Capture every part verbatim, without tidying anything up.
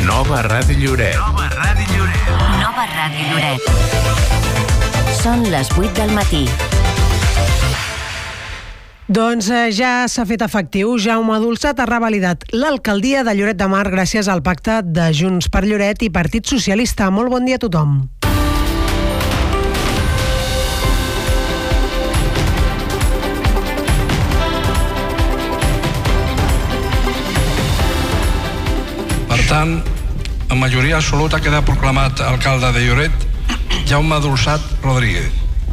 Nova Ràdio Lloret. Nova Ràdio Lloret. Nova Ràdio Lloret. Són les vuit del matí. Doncs eh, ja s'ha fet efectiu. Jaume Dolçat ha revalidat l'alcaldia de Lloret de Mar gràcies al pacte de Junts per Lloret i Partit Socialista. Molt bon dia a tothom. Per tant, amb majoria absoluta queda proclamat alcalde de Lloret Jaume Dolçat Rodríguez.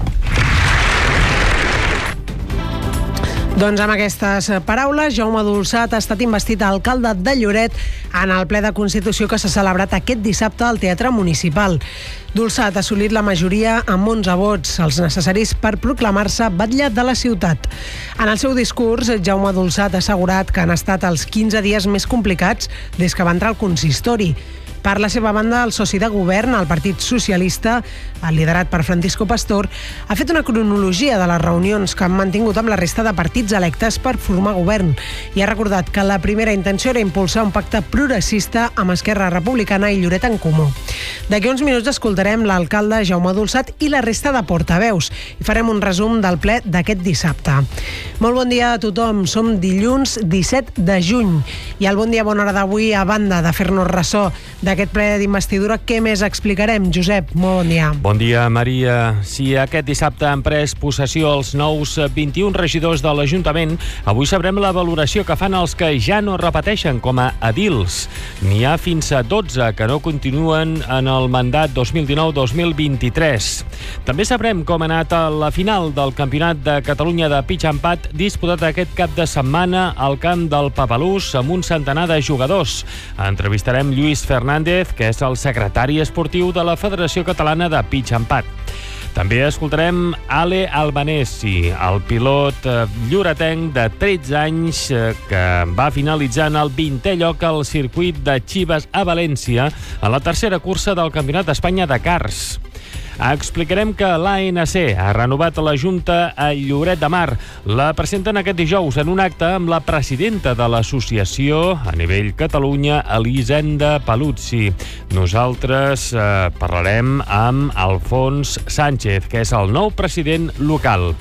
Doncs amb aquestes paraules, Jaume Dolçat ha estat investit alcalde de Lloret en el ple de Constitució que s'ha celebrat aquest dissabte al Teatre Municipal. Dolçat ha assolit la majoria amb onze vots, els necessaris per proclamar-se batlle de la ciutat. En el seu discurs, Jaume Dolçat ha assegurat que han estat els quinze dies més complicats des que va entrar al consistori. Per la seva banda, el soci de govern, el Partit Socialista, liderat per Francisco Pastor, ha fet una cronologia de les reunions que han mantingut amb la resta de partits electes per formar govern i ha recordat que la primera intenció era impulsar un pacte progressista amb Esquerra Republicana i Lloret en Comú. D'aquí uns minuts escoltarem l'alcalde Jaume Dolçat i la resta de portaveus i farem un resum del ple d'aquest dissabte. Molt bon dia a tothom. Som dilluns disset de juny i al Bon Dia Bona Hora d'avui, a banda de fer-nos ressò d'aquest ple d'investidura, què més explicarem? Josep, molt bon dia. Bon dia, Maria. Si aquest dissabte han pres possessió els nous vint-i-un regidors de l'Ajuntament, avui sabrem la valoració que fan els que ja no repeteixen com a edils. N'hi ha fins a dotze que no continuen en el mandat dos mil dinou dos mil vint-i-tres. També sabrem com ha anat a la final del Campionat de Catalunya de pitch and putt disputat aquest cap de setmana al camp del Papalús amb un centenar de jugadors. Entrevistarem Lluís Fernández, que és el secretari esportiu de la Federació Catalana de Pitch and Putt. També escoltarem Ale Albanesi, el pilot lloretenc de tretze anys que va finalitzar en el vintè lloc al circuit de Chivas a València a la tercera cursa del Campionat d'Espanya de Karts. Explicarem que l'A N C ha renovat la Junta a Lloret de Mar. La presenten aquest dijous en un acte amb la presidenta de l'associació a nivell Catalunya, Elisenda Paluzzi. Nosaltres eh, parlarem amb Alfons Sánchez, que és el nou president local.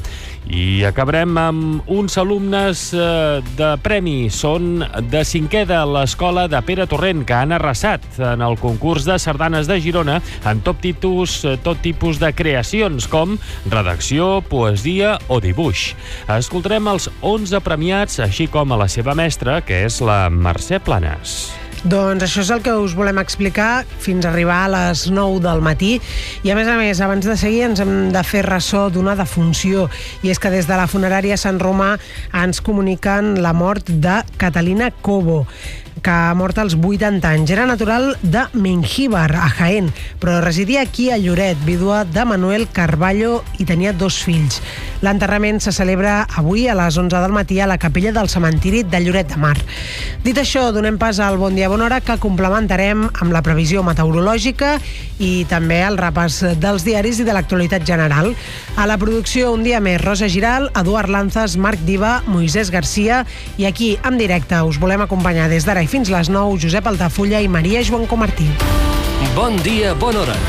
I acabarem amb uns alumnes eh, de premi. Són de cinquè de l'Escola de Pere Torrent, que han arrasat en el concurs de sardanes de Girona en tot tipus, tot tipus de creacions, com redacció, poesia o dibuix. Escoltarem els onze premiats, així com a la seva mestra, que és la Mercè Planes. Doncs això és el que us volem explicar fins a arribar a les nou del matí. I a més a més, abans de seguir ens hem de fer ressò d'una defunció, i és que des de la funerària Sant Romà ens comuniquen la mort de Catalina Cobo, que ha mort als vuitanta anys. Era natural de Mengíbar, a Jaén, però residia aquí a Lloret, vídua de Manuel Carballo, i tenia dos fills. L'enterrament se celebra avui a les onze del matí a la capella del cementiri de Lloret de Mar. Dit això, donem pas al Bon Dia Bona Hora, que complementarem amb la previsió meteorològica i també el repàs dels diaris i de l'actualitat general. A la producció, un dia més, Rosa Giral, Eduard Lanzas, Marc Diva, Moisès Garcia, i aquí, en directe, us volem acompanyar des d'ara i fins les nou, Josep Altafulla i Maria Joan Comartí. Bon dia, bona hora.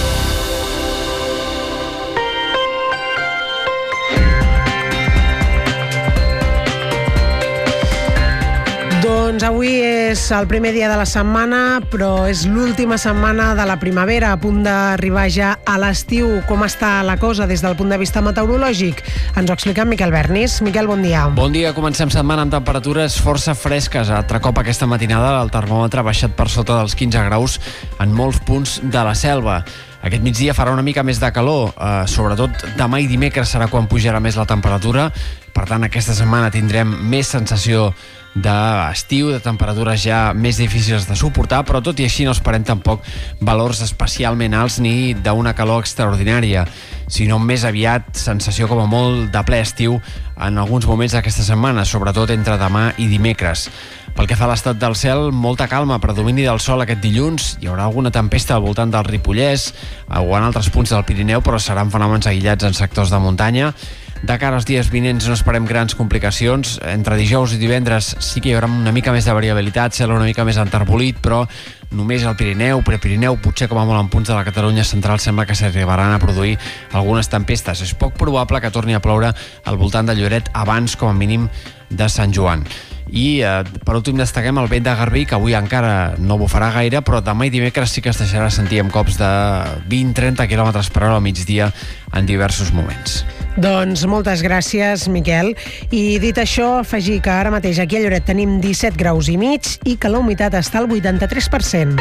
Doncs avui és el primer dia de la setmana, però és l'última setmana de la primavera, a punt d'arribar ja a l'estiu. Com està la cosa des del punt de vista meteorològic? Ens ho explica en Miquel Bernis. Miquel, bon dia. Bon dia, comencem setmana amb temperatures força fresques. Altre cop aquesta matinada el termòmetre ha baixat per sota dels quinze graus en molts punts de la selva. Aquest migdia farà una mica més de calor, eh, sobretot demà i dimecres serà quan pujarà més la temperatura. Per tant, aquesta setmana tindrem més sensació d'estiu, de temperatures ja més difícils de suportar, però tot i així no esperem tampoc valors especialment alts ni d'una calor extraordinària, sinó més aviat sensació com a molt de ple estiu en alguns moments d'aquesta setmana, sobretot entre demà i dimecres. Pel que fa a l'estat del cel, molta calma, predomini del sol aquest dilluns. Hi haurà alguna tempesta al voltant del Ripollès o en altres punts del Pirineu, però seran fenòmens aïllats en sectors de muntanya. De cara als dies vinents no esperem grans complicacions. Entre dijous i divendres sí que hi haurà una mica més de variabilitat, cel una mica més enterbolit, però només al Pirineu, Prepirineu, potser com a molt en punts de la Catalunya central sembla que s'arribaran a produir algunes tempestes. És poc probable que torni a ploure al voltant de Lloret abans, com a mínim, de Sant Joan. I eh, per últim destaquem el vent de Garbí, que avui encara no bufarà gaire, però demà i dimecres sí que es deixarà sentir amb cops de vint a trenta quilòmetres per hora al migdia en diversos moments. Doncs moltes gràcies, Miquel. I dit això, afegir que ara mateix aquí a Lloret tenim disset graus i mig i que la humitat està al vuitanta-tres per cent.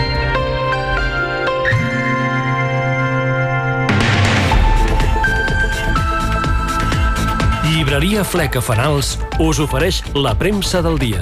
Llibreria Fleca Fanals us ofereix la premsa del dia.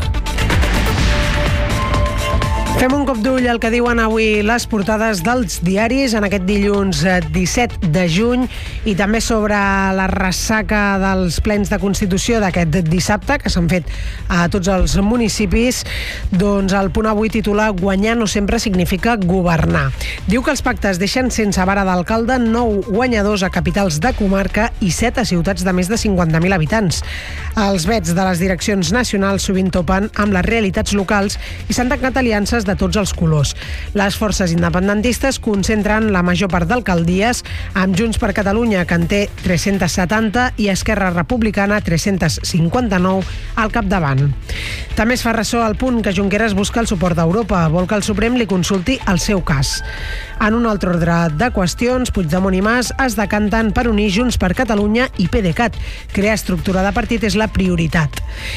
Fem un cop d'ull al que diuen avui les portades dels diaris en aquest dilluns disset de juny i també sobre la ressaca dels plens de Constitució d'aquest dissabte que s'han fet a tots els municipis. Doncs el Punt Avui titula "Guanyar no sempre significa governar". Diu que els pactes deixen sense vara d'alcalde nou guanyadors a capitals de comarca i set a ciutats de més de cinquanta mil habitants. Els vets de les direccions nacionals sovint topen amb les realitats locals i s'han tancat aliances de tots els colors. Les forces independentistes concentren la major part d'alcaldies, amb Junts per Catalunya, que en té tres-cents setanta, i Esquerra Republicana, tres-cents cinquanta-nou, al capdavant. També es fa ressò al Punt que Junqueras busca el suport d'Europa. Vol que el Suprem li consulti el seu cas. En un altre ordre de qüestions, Puigdemont i Mas es decanten per unir Junts per Catalunya i PDeCAT. Crear estructura de partit és la prioritat.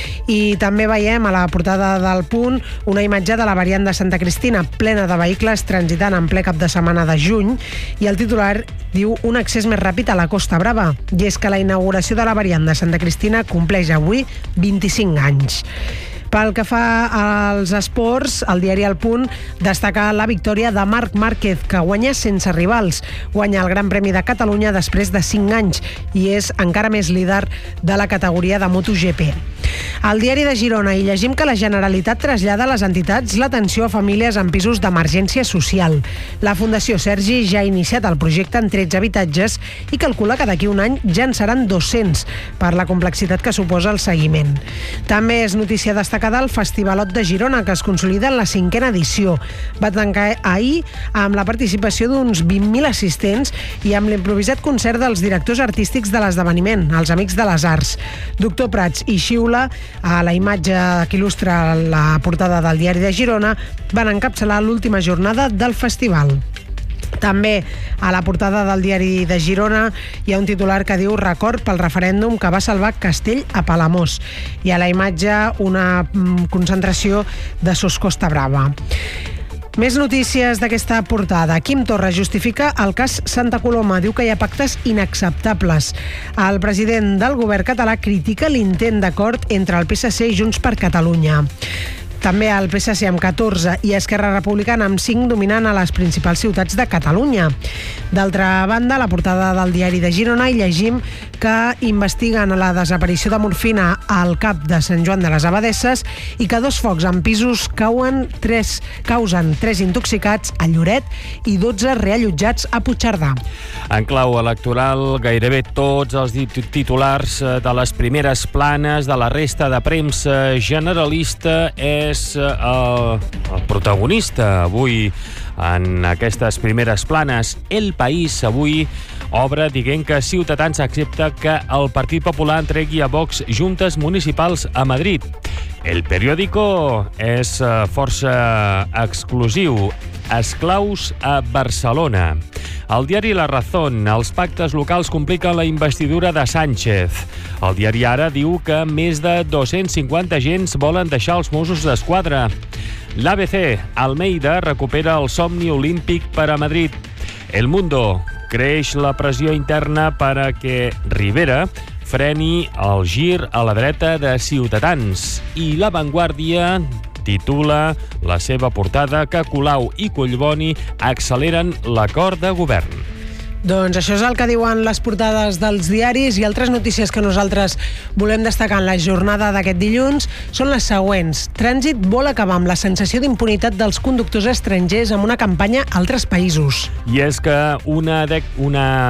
I també veiem a la portada del Punt una imatge de la variant de Santa Cristina, plena de vehicles transitant en ple cap de setmana de juny, i el titular diu un accés més ràpid a la Costa Brava. I és que la inauguració de la variant de Santa Cristina compleix avui vint-i-cinc anys. Pel que fa als esports, el diari El Punt destaca la victòria de Marc Márquez, que guanya sense rivals. Guanya el Gran Premi de Catalunya després de cinc anys i és encara més líder de la categoria de MotoGP. Al diari de Girona hi llegim que la Generalitat trasllada a les entitats l'atenció a famílies en pisos d'emergència social. La Fundació Sergi ja ha iniciat el projecte en tretze habitatges i calcula que d'aquí un any ja en seran dos-cents per la complexitat que suposa el seguiment. També és notícia destacada el Festivalot de Girona, que es consolida en la cinquena edició. Va tancar ahir amb la participació d'uns vint mil assistents i amb l'improvisat concert dels directors artístics de l'esdeveniment, els Amics de les Arts. Doctor Prats i Xiula, a la imatge que il·lustra la portada del diari de Girona, van encapçalar l'última jornada del festival. També a la portada del diari de Girona hi ha un titular que diu "Record pel referèndum que va salvar Castell a Palamós", i a la imatge una concentració de Sos Costa Brava. Més notícies d'aquesta portada. Quim Torra justifica el cas Santa Coloma. Diu que hi ha pactes inacceptables. El president del govern català critica l'intent d'acord entre el P S C i Junts per Catalunya. També el P S C amb catorze i Esquerra Republicana amb cinc dominant a les principals ciutats de Catalunya. D'altra banda, a la portada del diari de Girona hi llegim que investiguen la desaparició de morfina al cap de Sant Joan de les Abadesses i que dos focs en pisos cauen tres, causen tres intoxicats a Lloret i dotze reallotjats a Puigcerdà. En clau electoral, gairebé tots els titulars de les primeres planes de la resta de premsa generalista és és el, el protagonista avui en aquestes primeres planes. El País avui obre dient que Ciutadans accepta que el Partit Popular entregui a Vox juntes municipals a Madrid. El Periódico és força exclusiu. Esclaus a Barcelona. El diari La Razón, els pactes locals compliquen la investidura de Sánchez. El diari Ara diu que més de dos-cents cinquanta agents volen deixar els Mossos d'Esquadra. L'A B C, Almeida recupera el somni olímpic per a Madrid. El Mundo, creix la pressió interna per a que Rivera freni el gir a la dreta de Ciutadans. I La Vanguardia titula la seva portada que Colau i Collboni acceleren l'acord de govern. Doncs això és el que diuen les portades dels diaris, i altres notícies que nosaltres volem destacar en la jornada d'aquest dilluns són les següents. Trànsit vol acabar amb la sensació d'impunitat dels conductors estrangers amb una campanya a altres països. I és que una, de, una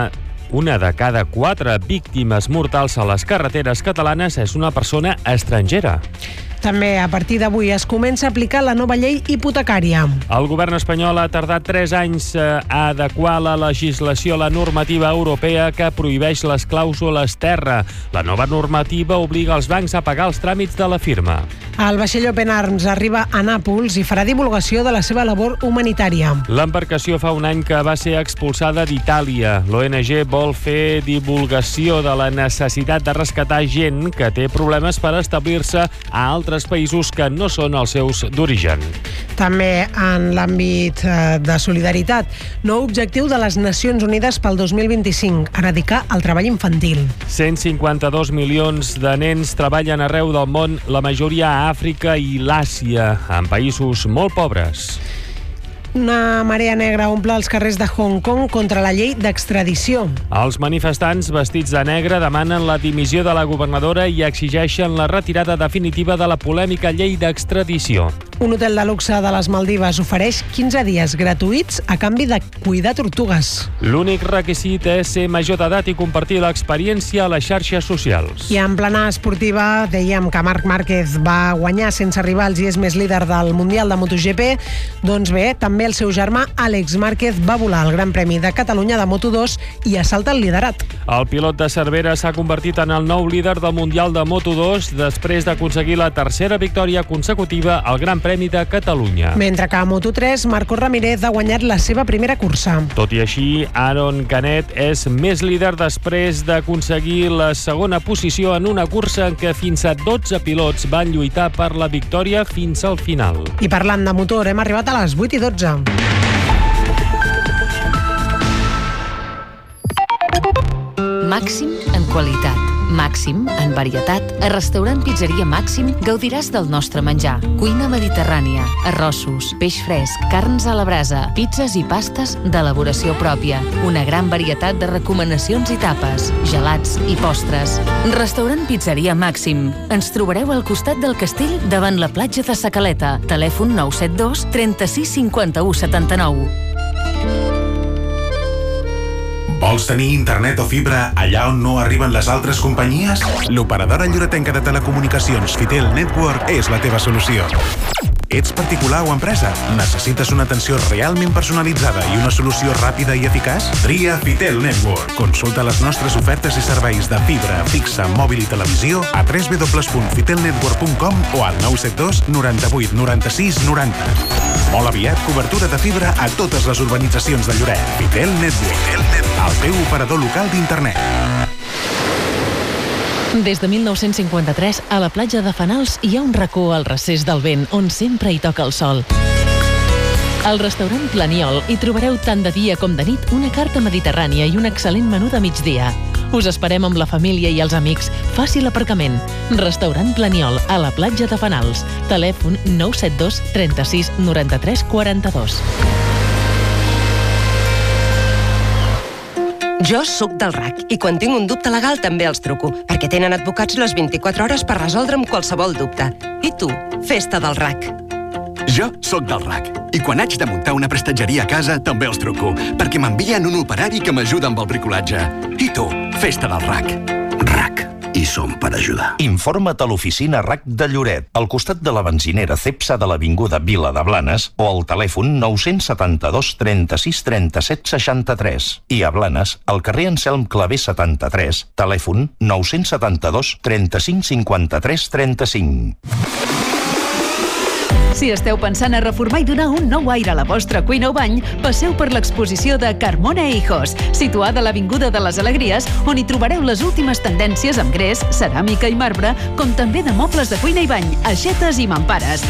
una de cada quatre víctimes mortals a les carreteres catalanes és una persona estrangera. També a partir d'avui es comença a aplicar la nova llei hipotecària. El govern espanyol ha tardat tres anys a adequar la legislació a la normativa europea que prohibeix les clàusules terra. La nova normativa obliga els bancs a pagar els tràmits de la firma. El vaixell Open Arms arriba a Nàpols i farà divulgació de la seva labor humanitària. L'embarcació fa un any que va ser expulsada d'Itàlia. L'O N G vol fer divulgació de la necessitat de rescatar gent que té problemes per establir-se a altres països que no són els seus d'origen. També en l'àmbit de solidaritat, nou objectiu de les Nacions Unides pel dos mil vint-i-cinc, erradicar el treball infantil. cent cinquanta-dos milions de nens treballen arreu del món, la majoria a Àfrica i l'Àsia, en països molt pobres. Una marea negra omple els carrers de Hong Kong contra la llei d'extradició. Els manifestants vestits de negre demanen la dimissió de la governadora i exigeixen la retirada definitiva de la polèmica llei d'extradició. Un hotel de luxe de les Maldives ofereix quinze dies gratuïts a canvi de cuidar tortugues. L'únic requisit és ser major d'edat i compartir l'experiència a les xarxes socials. I en plana esportiva dèiem que Marc Márquez va guanyar sense rivals i és més líder del Mundial de MotoGP. Doncs bé, també el seu germà Àlex Márquez va volar al Gran Premi de Catalunya de Moto dos i assalta el liderat. El pilot de Cervera s'ha convertit en el nou líder del Mundial de Moto dos després d'aconseguir la tercera victòria consecutiva al Gran Premi de Catalunya. Mentre que a Moto tres, Marco Ramírez ha guanyat la seva primera cursa. Tot i així, Aaron Canet és més líder després d'aconseguir la segona posició en una cursa en què fins a dotze pilots van lluitar per la victòria fins al final. I parlant de motor, hem arribat a les vuit i dotze. Màxim en qualitat, màxim en varietat. A Restaurant Pizzeria Màxim gaudiràs del nostre menjar. Cuina mediterrània, arrossos, peix fresc, carns a la brasa, pizzas i pastes d'elaboració pròpia. Una gran varietat de recomanacions i tapes, gelats i postres. Restaurant Pizzeria Màxim. Ens trobareu al costat del castell davant la platja de Sa Caleta. Telèfon nou set dos, trenta-sis, cinquanta-u, setanta-nou. Vols tenir internet o fibra allà on no arriben les altres companyies? L'operadora lloretenca de telecomunicacions Fitel Network és la teva solució. Ets particular o empresa? Necessites una atenció realment personalitzada i una solució ràpida i eficaç? Tria Fitel Network. Consulta les nostres ofertes i serveis de fibra, fixa, mòbil i televisió a w w w punt fitel network punt com o al nou set dos, noranta-vuit, noranta-sis, noranta. Molt aviat, cobertura de fibra a totes les urbanitzacions de Lloret. Fitel Network, el teu operador local d'internet. Des de mil nou-cents cinquanta-tres, a la platja de Fanals hi ha un racó al recés del vent on sempre hi toca el sol. Al restaurant Planiol hi trobareu tant de dia com de nit una carta mediterrània i un excel·lent menú de migdia. Us esperem amb la família i els amics. Fàcil aparcament. Restaurant Planiol, a la platja de Fanals. Telèfon nou set dos, trenta-sis, noranta-tres, quaranta-dos. Jo sóc del R A C i quan tinc un dubte legal també els truco, perquè tenen advocats les vint-i-quatre hores per resoldre'm qualsevol dubte. I tu, festa del R A C. Jo sóc del R A C i quan haig de muntar una prestatgeria a casa també els truco, perquè m'envien un operari que m'ajuda amb el bricolatge. I tu, festa del R A C. R A C. I som per ajudar. Informa't a l'oficina R A C de Lloret, al costat de la benzinera Cepsa de l'Avinguda Vila de Blanes o al telèfon nou setanta-dos, trenta-sis, trenta-set, seixanta-tres. I a Blanes, al carrer Anselm Clavé setanta-tres, telèfon nou setanta-dos, trenta-cinc, cinquanta-tres, trenta-cinc. Si esteu pensant a reformar i donar un nou aire a la vostra cuina o bany, passeu per l'exposició de Carmona e Hijos, situada a l'Avinguda de les Alegries, on hi trobareu les últimes tendències amb gres, ceràmica i marbre, com també de mobles de cuina i bany, aixetes i mampares.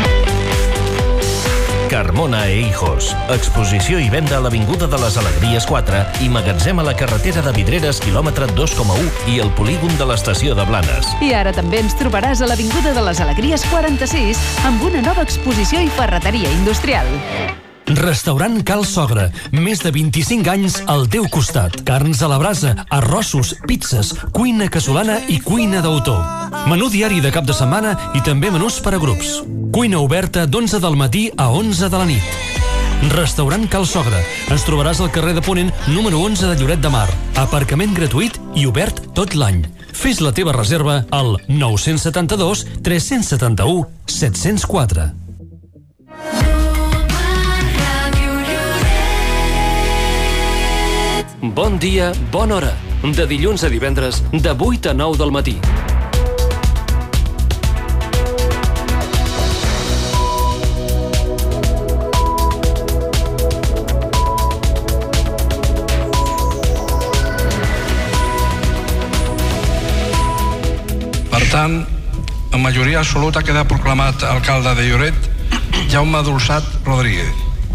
Carmona e Hijos. Exposició i venda a l'Avinguda de les Alegries quatre i magatzem a la carretera de Vidreres, quilòmetre dos coma u i el polígon de l'estació de Blanes. I ara també ens trobaràs a l'Avinguda de les Alegries quaranta-sis amb una nova exposició i ferreteria industrial. Restaurant Cal Sogra. Més de vint-i-cinc anys al teu costat. Carns a la brasa, arrossos, pizzas, cuina casolana i cuina d'autor. Menú diari de cap de setmana i també menús per a grups. Cuina oberta d'onze del matí a onze de la nit. Restaurant Cal Sogre. Ens trobaràs al carrer de Ponent, número onze de Lloret de Mar. Aparcament gratuït i obert tot l'any. Fes la teva reserva al nou set dos, tres set u, set zero quatre. Bon dia, bona hora. De dilluns a divendres, de vuit a nou del matí. Per tant, en majoria absoluta queda proclamat alcalde de Lloret Jaume Dolçat Rodríguez.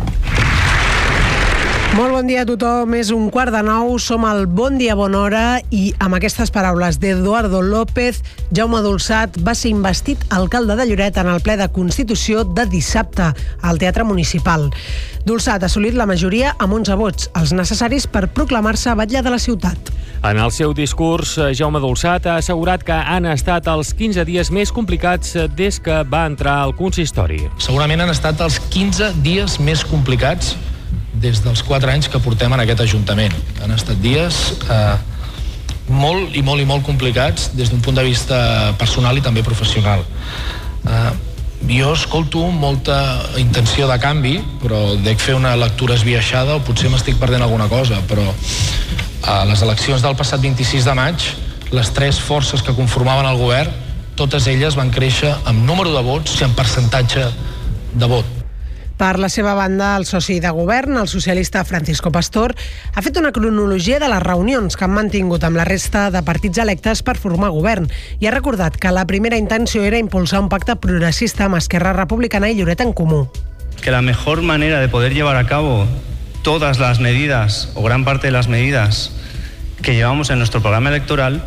Molt bon dia a tothom, és un quart de nou, som al Bon Dia, Bona Hora i amb aquestes paraules d'Eduardo López, Jaume Dolçat va ser investit alcalde de Lloret en el ple de Constitució de dissabte al Teatre Municipal. Dolçat ha assolit la majoria amb onze vots, els necessaris per proclamar-se batlle de la ciutat. En el seu discurs, Jaume Dolçat ha assegurat que han estat els quinze dies més complicats des que va entrar al consistori. Segurament han estat els quinze dies més complicats des dels quatre anys que portem en aquest Ajuntament. Han estat dies eh, molt i molt i molt complicats des d'un punt de vista personal i també professional. Eh, jo escolto molta intenció de canvi, però dec fer una lectura esbiaixada o potser m'estic perdent alguna cosa, però a les eleccions del passat vint-i-sis de maig, les tres forces que conformaven el govern, totes elles van créixer en número de vots i en percentatge de vot. Per la seva banda, el soci de govern, el socialista Francisco Pastor, ha fet una cronologia de les reunions que han mantingut amb la resta de partits electes per formar govern i ha recordat que la primera intenció era impulsar un pacte progressista amb Esquerra Republicana i Lloret en Comú. Que la mejor manera de poder llevar a cabo todas las medidas o gran parte de las medidas que llevamos en nuestro programa electoral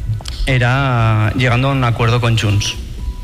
era llegando a un acuerdo con Junts.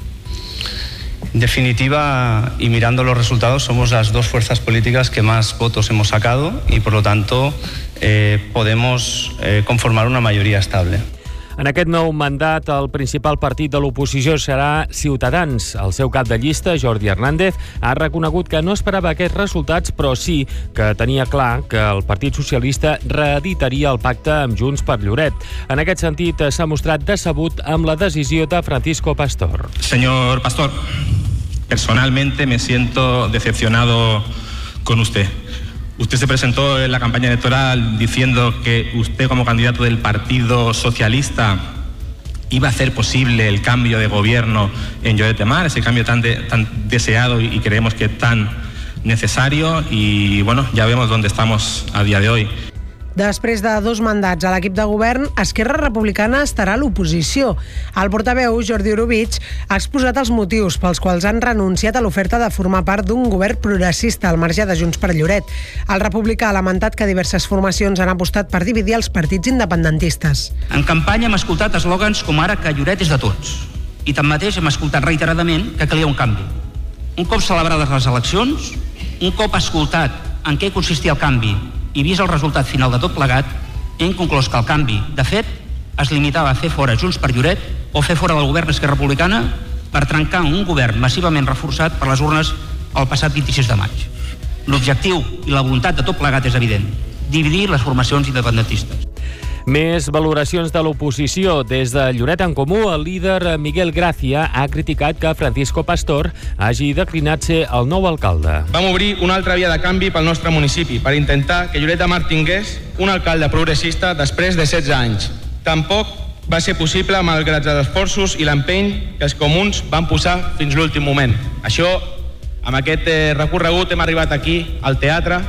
En definitiva, y mirando los resultados, somos las dos fuerzas políticas que más votos hemos sacado y, por lo tanto, eh, podemos eh, conformar una mayoría estable. En aquest nou mandat, el principal partit de l'oposició serà Ciutadans. El seu cap de llista, Jordi Hernández, ha reconegut que no esperava aquests resultats, però sí que tenia clar que el Partit Socialista reeditaria el pacte amb Junts per Lloret. En aquest sentit, s'ha mostrat decebut amb la decisió de Francisco Pastor. Señor Pastor, personalmente me siento decepcionado con usted. Usted se presentó en la campaña electoral diciendo que usted, como candidato del Partido Socialista, iba a hacer posible el cambio de gobierno en Lloret de Mar, ese cambio tan, de, tan deseado y creemos que tan necesario, y bueno, ya vemos dónde estamos a día de hoy. Després de dos mandats a l'equip de govern, Esquerra Republicana estarà a l'oposició. El portaveu, Jordi Orobitg, ha exposat els motius pels quals han renunciat a l'oferta de formar part d'un govern progressista al marge de Junts per Lloret. El republicà ha lamentat que diverses formacions han apostat per dividir els partits independentistes. En campanya hem escoltat eslògans com ara que Lloret és de tots. I tanmateix hem escoltat reiteradament que calia un canvi. Un cop celebrades les eleccions, un cop escoltat en què consistia el canvi i vist el resultat final de tot plegat, hem conclòs que el canvi, de fet, es limitava a fer fora Junts per Lloret o fer fora del govern Esquerra Republicana per trencar un govern massivament reforçat per les urnes el passat vint-i-sis de maig. L'objectiu i la voluntat de tot plegat és evident: dividir les formacions independentistes. Més valoracions de l'oposició. Des de Lloret en Comú, el líder Miguel Gracia ha criticat que Francisco Pastor hagi declinat ser el nou alcalde. Vam obrir una altra via de canvi pel nostre municipi per intentar que Lloret de Mar tingués un alcalde progressista després de setze anys. Tampoc va ser possible malgrat els esforços i l'empeny que els comuns van posar fins l'últim moment. Això, amb aquest recorregut hem arribat aquí, al teatre,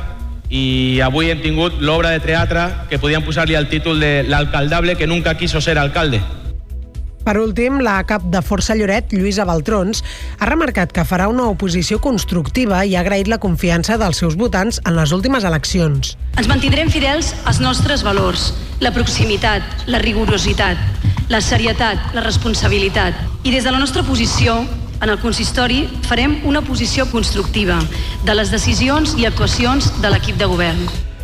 i avui hem tingut l'obra de teatre que podíem posar-li el títol de l'alcaldable que nunca quiso ser alcalde. Per últim, la cap de Força Lloret, Lluïsa Baltrons, ha remarcat que farà una oposició constructiva i ha agraït la confiança dels seus votants en les últimes eleccions. Ens mantindrem fidels als nostres valors, la proximitat, la rigorositat, la serietat, la responsabilitat. I des de la nostra posició, en el consistori, farem una posició constructiva de les decisions i actuacions de l'equip de govern.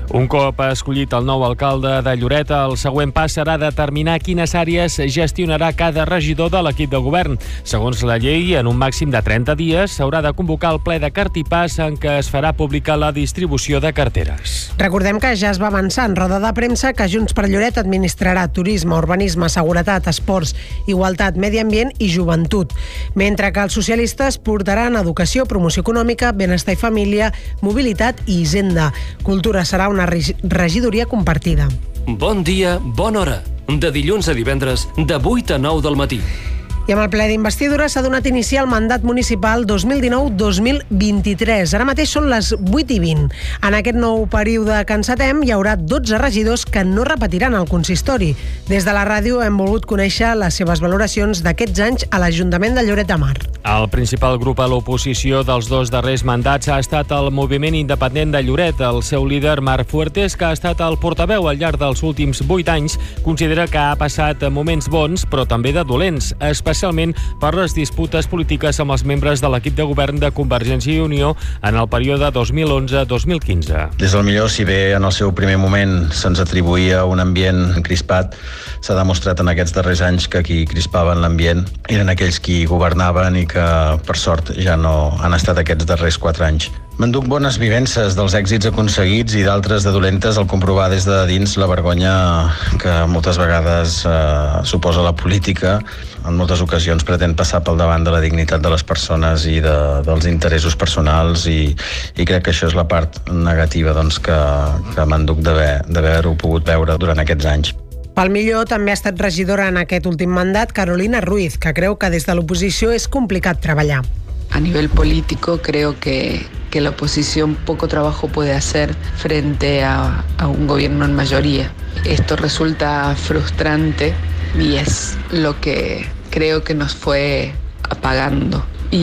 Un cop escollit el nou alcalde de Lloret, el següent pas serà determinar quines àrees gestionarà cada regidor de l'equip de govern. Segons la llei, en un màxim de trenta dies s'haurà de convocar el ple de Cartipàs en què es farà pública la distribució de carteres. Recordem que ja es va avançar en roda de premsa que Junts per Lloret administrarà turisme, urbanisme, seguretat, esports, igualtat, medi ambient i joventut, mentre que els socialistes portaran educació, promoció econòmica, benestar i família, mobilitat i hisenda. Cultura serà una regidoria compartida. Bon dia, bona hora. De dilluns a divendres, de vuit a nou del matí. I amb el ple d'investidura s'ha donat inici al mandat municipal dos mil dinou dos mil vint-i-tres. Ara mateix són les vuit i vint. En aquest nou període que encetem hi haurà dotze regidors que no repetiran el consistori. Des de la ràdio hem volgut conèixer les seves valoracions d'aquests anys a l'Ajuntament de Lloret de Mar. El principal grup a l'oposició dels dos darrers mandats ha estat el Moviment Independent de Lloret. El seu líder, Marc Fuertes, que ha estat el portaveu al llarg dels últims vuit anys, considera que ha passat moments bons, però també de dolents, especialment especialment per les disputes polítiques amb els membres de l'equip de govern de Convergència i Unió en el període dos mil onze dos mil quinze. Des del millor, si bé en el seu primer moment se'ns atribuïa un ambient crispat, s'ha demostrat en aquests darrers anys que qui crispaven l'ambient eren aquells qui governaven i que, per sort, ja no han estat aquests darrers quatre anys. M'enduc bones vivències dels èxits aconseguits i d'altres de dolentes al comprovar des de dins la vergonya que moltes vegades eh, suposa la política. En moltes ocasions pretén passar pel davant de la dignitat de les persones i de, dels interessos personals i, i crec que això és la part negativa doncs, que, que m'enduc d'haver-ho pogut veure durant aquests anys. Pel millor també ha estat regidora en aquest últim mandat Carolina Ruiz, que creu que des de l'oposició és complicat treballar. A nivel político creo que, que la oposición poco trabajo puede hacer frente a, a un gobierno en mayoría. Esto resulta frustrante y es lo que creo que nos fue apagando.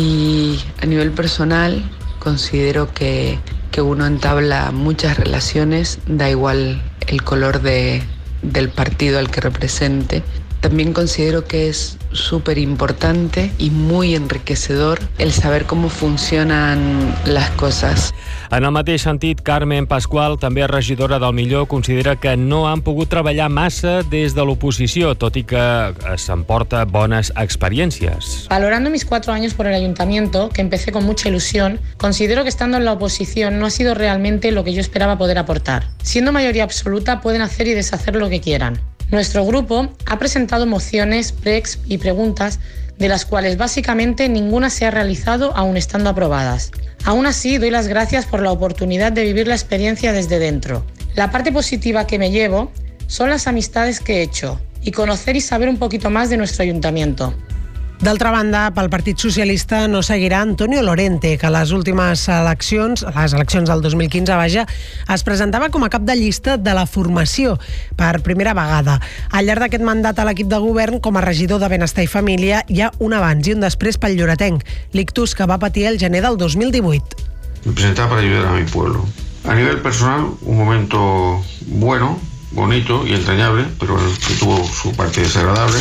Y a nivel personal considero que, que uno entabla muchas relaciones, da igual el color de, del partido al que represente. También considero que es súper importante y muy enriquecedor el saber cómo funcionan las cosas. En el mateix sentit, Carmen Pascual, també regidora del Millor, considera que no han pogut treballar massa des de l'oposició, tot i que s'emporta bones experiències. Valorando mis cuatro años por el ayuntamiento, que empecé con mucha ilusión, considero que estando en la oposición no ha sido realmente lo que yo esperaba poder aportar. Siendo mayoría absoluta, pueden hacer y deshacer lo que quieran. Nuestro grupo ha presentado mociones, pregs y preguntas de las cuales básicamente ninguna se ha realizado aún estando aprobadas. Aún así, doy las gracias por la oportunidad de vivir la experiencia desde dentro. La parte positiva que me llevo son las amistades que he hecho y conocer y saber un poquito más de nuestro ayuntamiento. D'altra banda, pel Partit Socialista no seguirà Antonio Lorente, que a les últimes eleccions, les eleccions del dos mil quinze, vaja, es presentava com a cap de llista de la formació per primera vegada. Al llarg d'aquest mandat a l'equip de govern, com a regidor de Benestar i Família, hi ha un abans i un després pel lloretenc, l'ictus que va patir el gener del dos mil divuit. Me presentaba para ayudar a mi pueblo. A nivel personal, un momento bueno, bonito y entrañable, pero que tuvo su parte desagradable.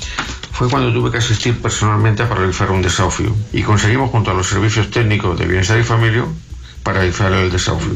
Fue cuando tuve que asistir personalmente a paralizar un desahucio y conseguimos junto a los servicios técnicos de Bienestar y Familia paralizar el desahucio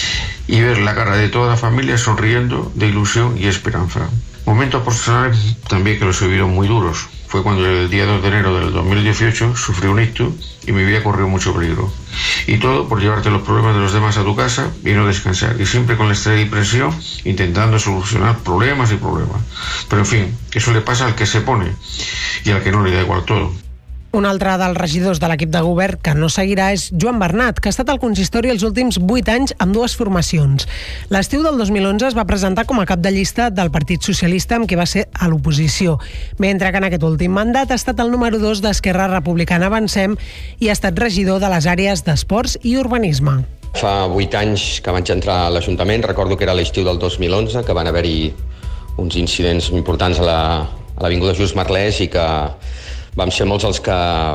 y ver la cara de toda la familia sonriendo de ilusión y esperanza. Momentos personales también que los he vivido muy duros. Fue cuando el día dos de enero del dos mil dieciocho sufrí un ictus y mi vida corrió mucho peligro. Y todo por llevarte los problemas de los demás a tu casa y no descansar. Y siempre con el estrés y presión, intentando solucionar problemas y problemas. Pero en fin, eso le pasa al que se pone y al que no le da igual todo. Un altre dels regidors de l'equip de govern que no seguirà és Joan Bernat, que ha estat al consistori els últims vuit anys amb dues formacions. L'estiu del dos mil onze es va presentar com a cap de llista del Partit Socialista, amb qui va ser a l'oposició, mentre que en aquest últim mandat ha estat el número dos d'Esquerra Republicana Avancem i ha estat regidor de les àrees d'esports i urbanisme. Fa vuit anys que vaig entrar a l'Ajuntament, recordo que era l'estiu del dos mil onze, que van haver-hi uns incidents importants a la, a l'Avinguda Just Merlès i que vam ser molts els que,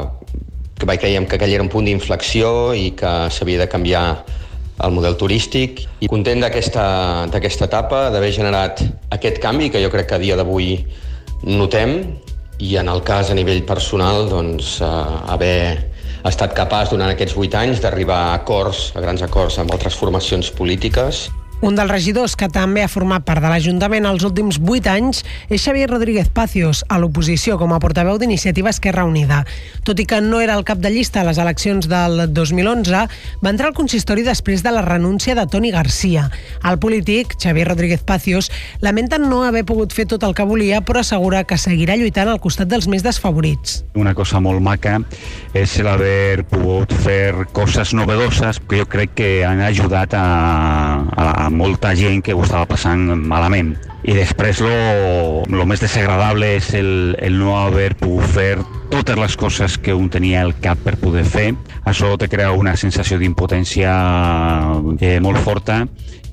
que creiem que aquell era un punt d'inflexió i que s'havia de canviar el model turístic. I content d'aquesta d'aquesta etapa, d'haver generat aquest canvi que jo crec que a dia d'avui notem i en el cas a nivell personal doncs, eh, haver estat capaç durant aquests vuit anys d'arribar a acords, a grans acords amb altres formacions polítiques. Un dels regidors que també ha format part de l'Ajuntament els últims vuit anys és Xavier Rodríguez Pacios, a l'oposició com a portaveu d'Iniciativa Esquerra Unida. Tot i que no era el cap de llista a les eleccions del dos mil onze, va entrar al consistori després de la renúncia de Toni Garcia. El polític, Xavier Rodríguez Pacios, lamenta no haver pogut fer tot el que volia, però assegura que seguirà lluitant al costat dels més desfavorits. Una cosa molt maca és l'haver pogut fer coses novedoses que jo crec que han ajudat a, a, a molta gent que ho estava passant malament. I després lo, lo més desagradable és el, el no haver pogut fer totes les coses que un tenia al cap per poder fer. Això te crea una sensació d'impotència eh, molt forta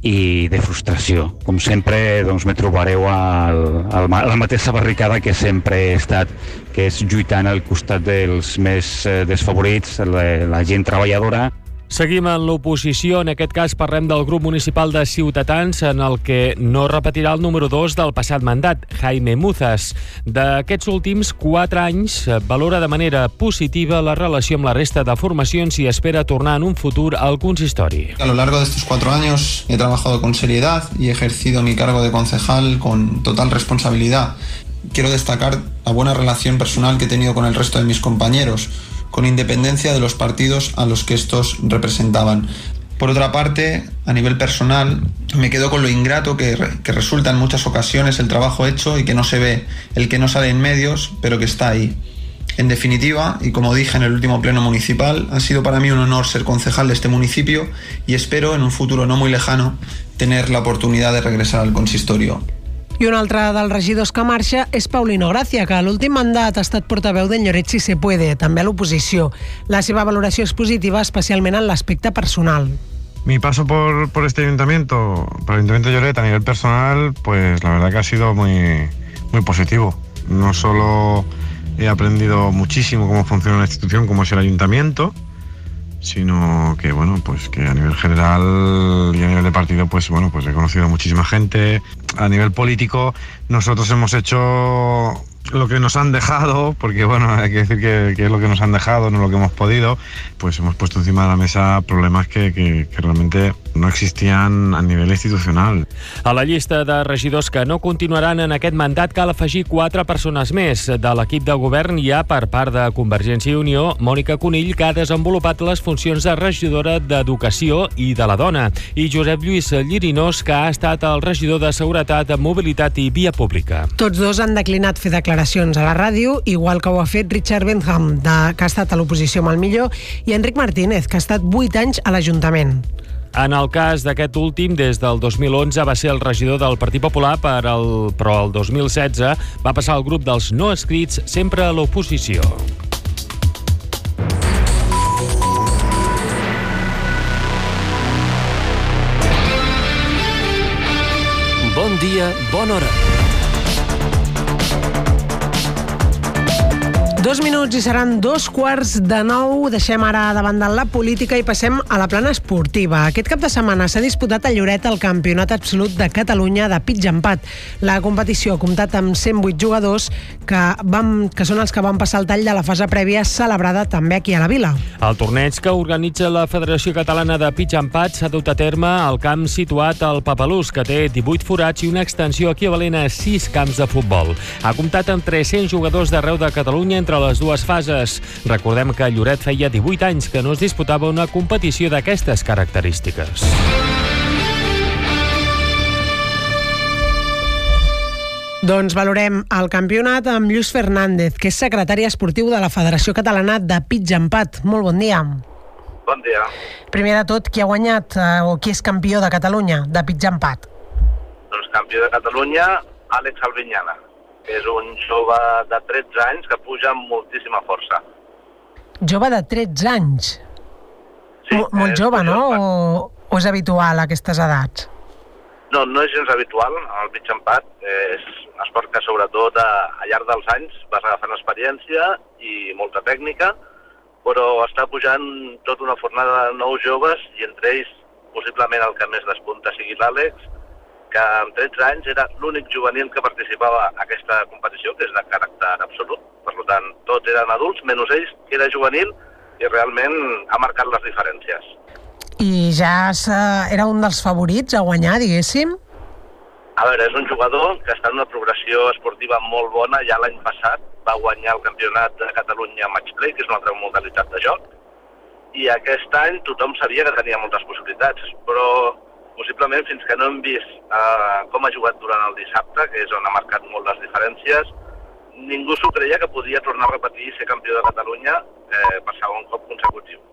i de frustració. Com sempre, doncs, me trobareu al, al, a la mateixa barricada que sempre he estat, que és lluitant al costat dels més eh, desfavorits, la, la gent treballadora. Seguim en l'oposició. En aquest cas parlem del grup municipal de Ciutatans, en el que no repetirà el número dos del passat mandat, Jaime Muzas. D'aquests últims quatre anys valora de manera positiva la relació amb la resta de formacions i espera tornar en un futur al consistori. A lo largo de estos cuatro años he trabajado con seriedad y he ejercido mi cargo de concejal con total responsabilidad. Quiero destacar la buena relación personal que he tenido con el resto de mis compañeros, con independencia de los partidos a los que estos representaban. Por otra parte, a nivel personal, me quedo con lo ingrato que, que resulta en muchas ocasiones el trabajo hecho y que no se ve, el que no sale en medios, pero que está ahí. En definitiva, y como dije en el último pleno municipal, ha sido para mí un honor ser concejal de este municipio y espero en un futuro no muy lejano tener la oportunidad de regresar al consistorio. I un altre dels regidors que marxa és Paulino Gracia, que a l'últim mandat ha estat portaveu d'En Lloret si se puede, també a l'oposició. La seva valoració és positiva, especialment en l'aspecte personal. Mi paso por, por este ayuntamiento, por el Ayuntamiento de Lloret a nivel personal, pues la verdad que ha sido muy, muy positivo. No solo he aprendido muchísimo cómo funciona una institución como es el ayuntamiento, sino que bueno, pues que a nivel general y a nivel de partido, pues bueno, pues he conocido a muchísima gente. A nivel político, nosotros hemos hecho lo que nos han dejado, porque bueno, hay que decir que, que es lo que nos han dejado, no lo que hemos podido, pues hemos puesto encima de la mesa problemas que, que, que realmente no existien a nivell institucional. A la llista de regidors que no continuaran en aquest mandat cal afegir quatre persones més. De l'equip de govern hi ha, per part de Convergència i Unió, Mònica Conill, que ha desenvolupat les funcions de regidora d'Educació i de la Dona, i Josep Lluís Llirinós, que ha estat el regidor de Seguretat, Mobilitat i Via Pública. Tots dos han declinat fer declaracions a la ràdio, igual que ho ha fet Richard Bentham, de, que ha estat a l'oposició amb el millor, i Enric Martínez, que ha estat vuit anys a l'Ajuntament. En el cas d'aquest últim, des del dos mil onze va ser el regidor del Partit Popular, per el, però el dos mil setze va passar al grup dels no escrits, sempre a l'oposició. Bon dia, bona hora. Dos minuts i seran dos quarts de nou. Deixem ara de banda la política i passem a la plana esportiva. Aquest cap de setmana s'ha disputat a Lloret el Campionat Absolut de Catalunya de pitch empat. La competició ha comptat amb cent vuit jugadors que, van, que són els que van passar el tall de la fase prèvia, celebrada també aquí a la Vila. El torneig que organitza la Federació Catalana de Pitch empat s'ha dut a terme al camp situat al Papalús, que té divuit forats i una extensió equivalent a sis camps de futbol. Ha comptat amb tres-cents jugadors d'arreu de Catalunya entre les dues fases. Recordem que Lloret feia divuit anys que no es disputava una competició d'aquestes característiques. Doncs valorem el campionat amb Lluís Fernández, que és secretari esportiu de la Federació Catalana de Pitch empat. Molt bon dia. Bon dia. Primer de tot, qui ha guanyat eh, o qui és campió de Catalunya de pitch empat? Doncs campió de Catalunya, Àlex Albinyana. És un jove de tretze anys que puja amb moltíssima força. Jove de tretze anys? Sí. M molt jove, no? O, o és habitual a aquestes edats? No, no és gens habitual. El pitch empat és un esport que sobretot a, a llarg dels anys vas agafant experiència i molta tècnica, però està pujant tota una fornada de nous joves i entre ells possiblement el que més despunta sigui l'Àlex, que amb tretze anys era l'únic juvenil que participava a aquesta competició, que és de caràcter absolut. Per tant, tots eren adults, menys ells, que era juvenil, i realment ha marcat les diferències. I ja era un dels favorits a guanyar, diguéssim? A veure, és un jugador que està en una progressió esportiva molt bona. Ja l'any passat va guanyar el campionat de Catalunya Matchplay, que és una altra modalitat de joc, i aquest any tothom sabia que tenia moltes possibilitats, però possiblement fins que no hem vist eh, com ha jugat durant el dissabte, que és on ha marcat molt les diferències, ningú s'ho creia que podia tornar a repetir i ser campió de Catalunya eh, per segon cop consecutiu.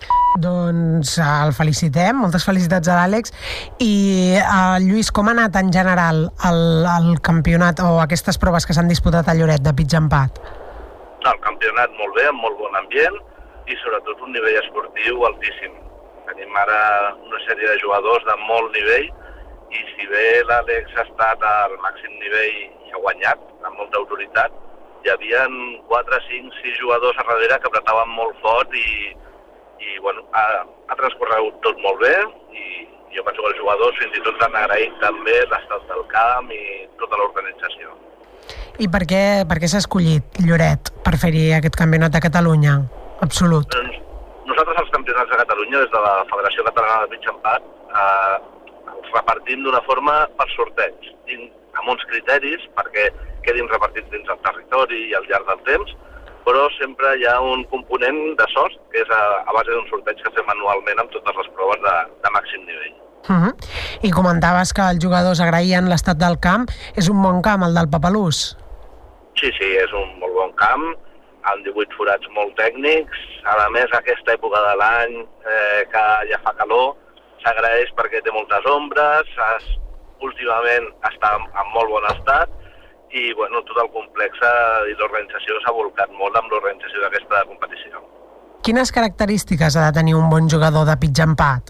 Doncs el felicitem, moltes felicitats a l'Àlex. I uh, Lluís, com ha anat en general el, el campionat o aquestes proves que s'han disputat a Lloret de pitch empat? El campionat molt bé, amb molt bon ambient i sobretot un nivell esportiu altíssim. Tenim ara una sèrie de jugadors de molt nivell i si bé l'Àlex ha estat al màxim nivell i ha guanyat amb molta autoritat, hi havia quatre, cinc, sis jugadors a darrere que apretaven molt fort i i bueno, ha, ha transcorregut tot molt bé i jo penso que els jugadors fins i tot han agraït també l'estat del camp i tota l'organització. I per què, per què s'ha escollit Lloret per fer-hi aquest campionat de Catalunya? Absolut. Doncs nosaltres els campionats de Catalunya des de la Federació Catalana de Pitch Empat eh, els repartim d'una forma per sorteig, amb uns criteris perquè quedin repartits dins el territori i al llarg del temps, però sempre hi ha un component de sort, que és a, a base d'un sorteig que fem anualment amb totes les proves de, de màxim nivell. Uh-huh. I comentaves que els jugadors agraïen l'estat del camp. És un bon camp, el del Papalús? Sí, sí, és un molt bon camp, amb divuit forats molt tècnics. A més, aquesta època de l'any, eh, que ja fa calor, s'agraeix perquè té moltes ombres, es, últimament està en, en molt bon estat, i bueno, tot el complex i l'organització s'ha volcat molt amb l'organització d'aquesta competició. Quines característiques ha de tenir un bon jugador de pitch empat?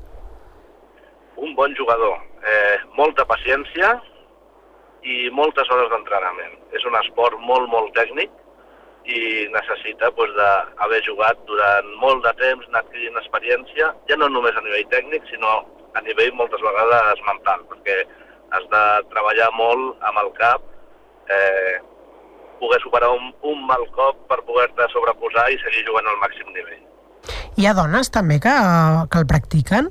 Un bon jugador, eh, molta paciència i moltes hores d'entrenament. És un esport molt, molt tècnic i necessita pues, d'haver jugat durant molt de temps, anar adquirint experiència, ja no només a nivell tècnic, sinó a nivell moltes vegades mental, perquè has de treballar molt amb el cap, Eh, poder superar un, un mal cop per poder-te sobreposar i seguir jugant al màxim nivell. Hi ha dones també que, que el practiquen?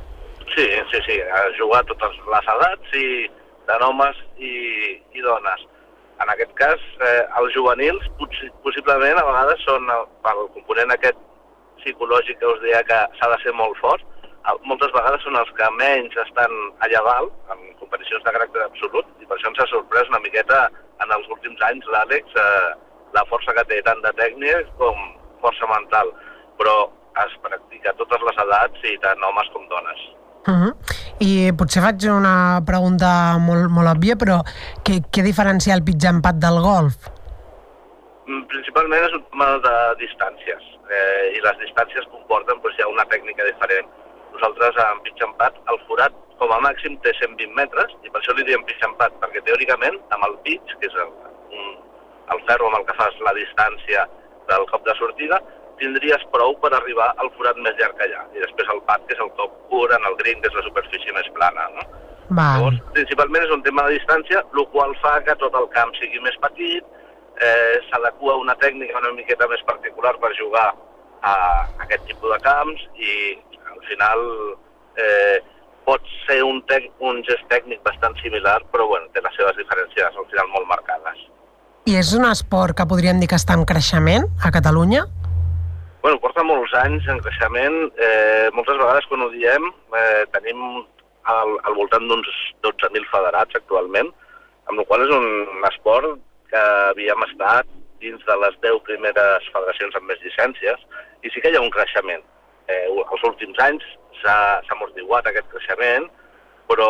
Sí, sí, sí, ha jugat totes les edats, i tant homes i, i dones. En aquest cas, eh, els juvenils possiblement a vegades són pel component aquest psicològic que us deia que s'ha de ser molt fort, moltes vegades són els que menys estan allà dalt, en competicions de caràcter absolut, i per això ens ha sorprès una miqueta en els últims anys l'Àlex, eh, la força que té tant de tècnic com força mental, però es practica a totes les edats i tant homes com dones. Uh-huh. I potser faig una pregunta molt, molt òbvia, però què, què diferencia el pitch empat del golf? Principalment és un tema de distàncies, eh, i les distàncies comporten pues, ja una tècnica diferent. Nosaltres en pitch empat el forat com a màxim té cent vint metres i per això li diem pitch empat, perquè teòricament amb el pitch, que és el, un, el ferro amb el que fas la distància del cop de sortida, tindries prou per arribar al forat més llarg que allà. I després el pad, que és el top pur, en el green, que és la superfície més plana. No? Llavors, principalment és un tema de distància, el qual fa que tot el camp sigui més petit, eh, s'adequa una tècnica una miqueta més particular per jugar a aquest tipus de camps i al final eh, pot ser un, tec, un gest tècnic bastant similar, però bueno, té les seves diferències al final molt marcades. I és un esport que podríem dir que està en creixement a Catalunya? Bueno, porta molts anys en creixement. Eh, moltes vegades quan ho diem eh, tenim al, al voltant d'uns dotze mil federats actualment, amb la qual és un esport que havíem estat dins de les deu primeres federacions amb més llicències, i sí que hi ha un creixement. Eh, els últims anys s'ha amortiguat aquest creixement, però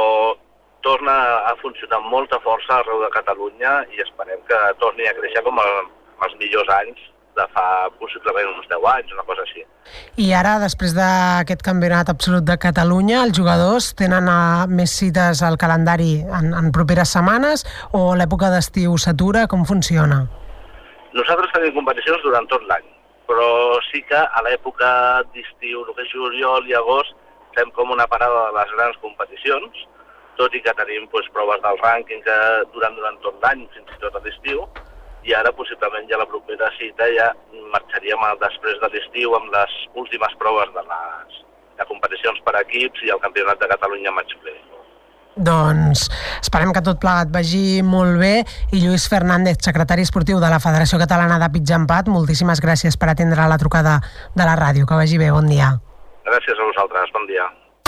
torna a funcionar amb molta força arreu de Catalunya i esperem que torni a créixer com el, els millors anys de fa possiblement uns deu anys, una cosa així. I ara, després d'aquest campionat absolut de Catalunya, els jugadors tenen uh, més cites al calendari en, en properes setmanes o l'època d'estiu s'atura? Com funciona? Nosaltres tenim competicions durant tot l'any, però sí que a l'època d'estiu, el que és juliol i agost, fem com una parada de les grans competicions, tot i que tenim pues, proves del rànquing que duran durant tot l'any, fins i tot a l'estiu, i ara possiblement ja la propera cita ja marxaríem després de l'estiu amb les últimes proves de les, de competicions per equips i el Campionat de Catalunya Match Play. Doncs esperem que tot plegat vagi molt bé. I Lluís Fernández, secretari esportiu de la Federació Catalana de Pitch and Pad, moltíssimes gràcies per atendre la trucada de la ràdio. Que vagi bé, bon dia. Gràcies a vosaltres, bon dia.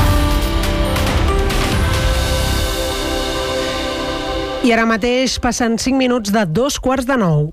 I ara mateix passen cinc minuts de dos quarts de nou.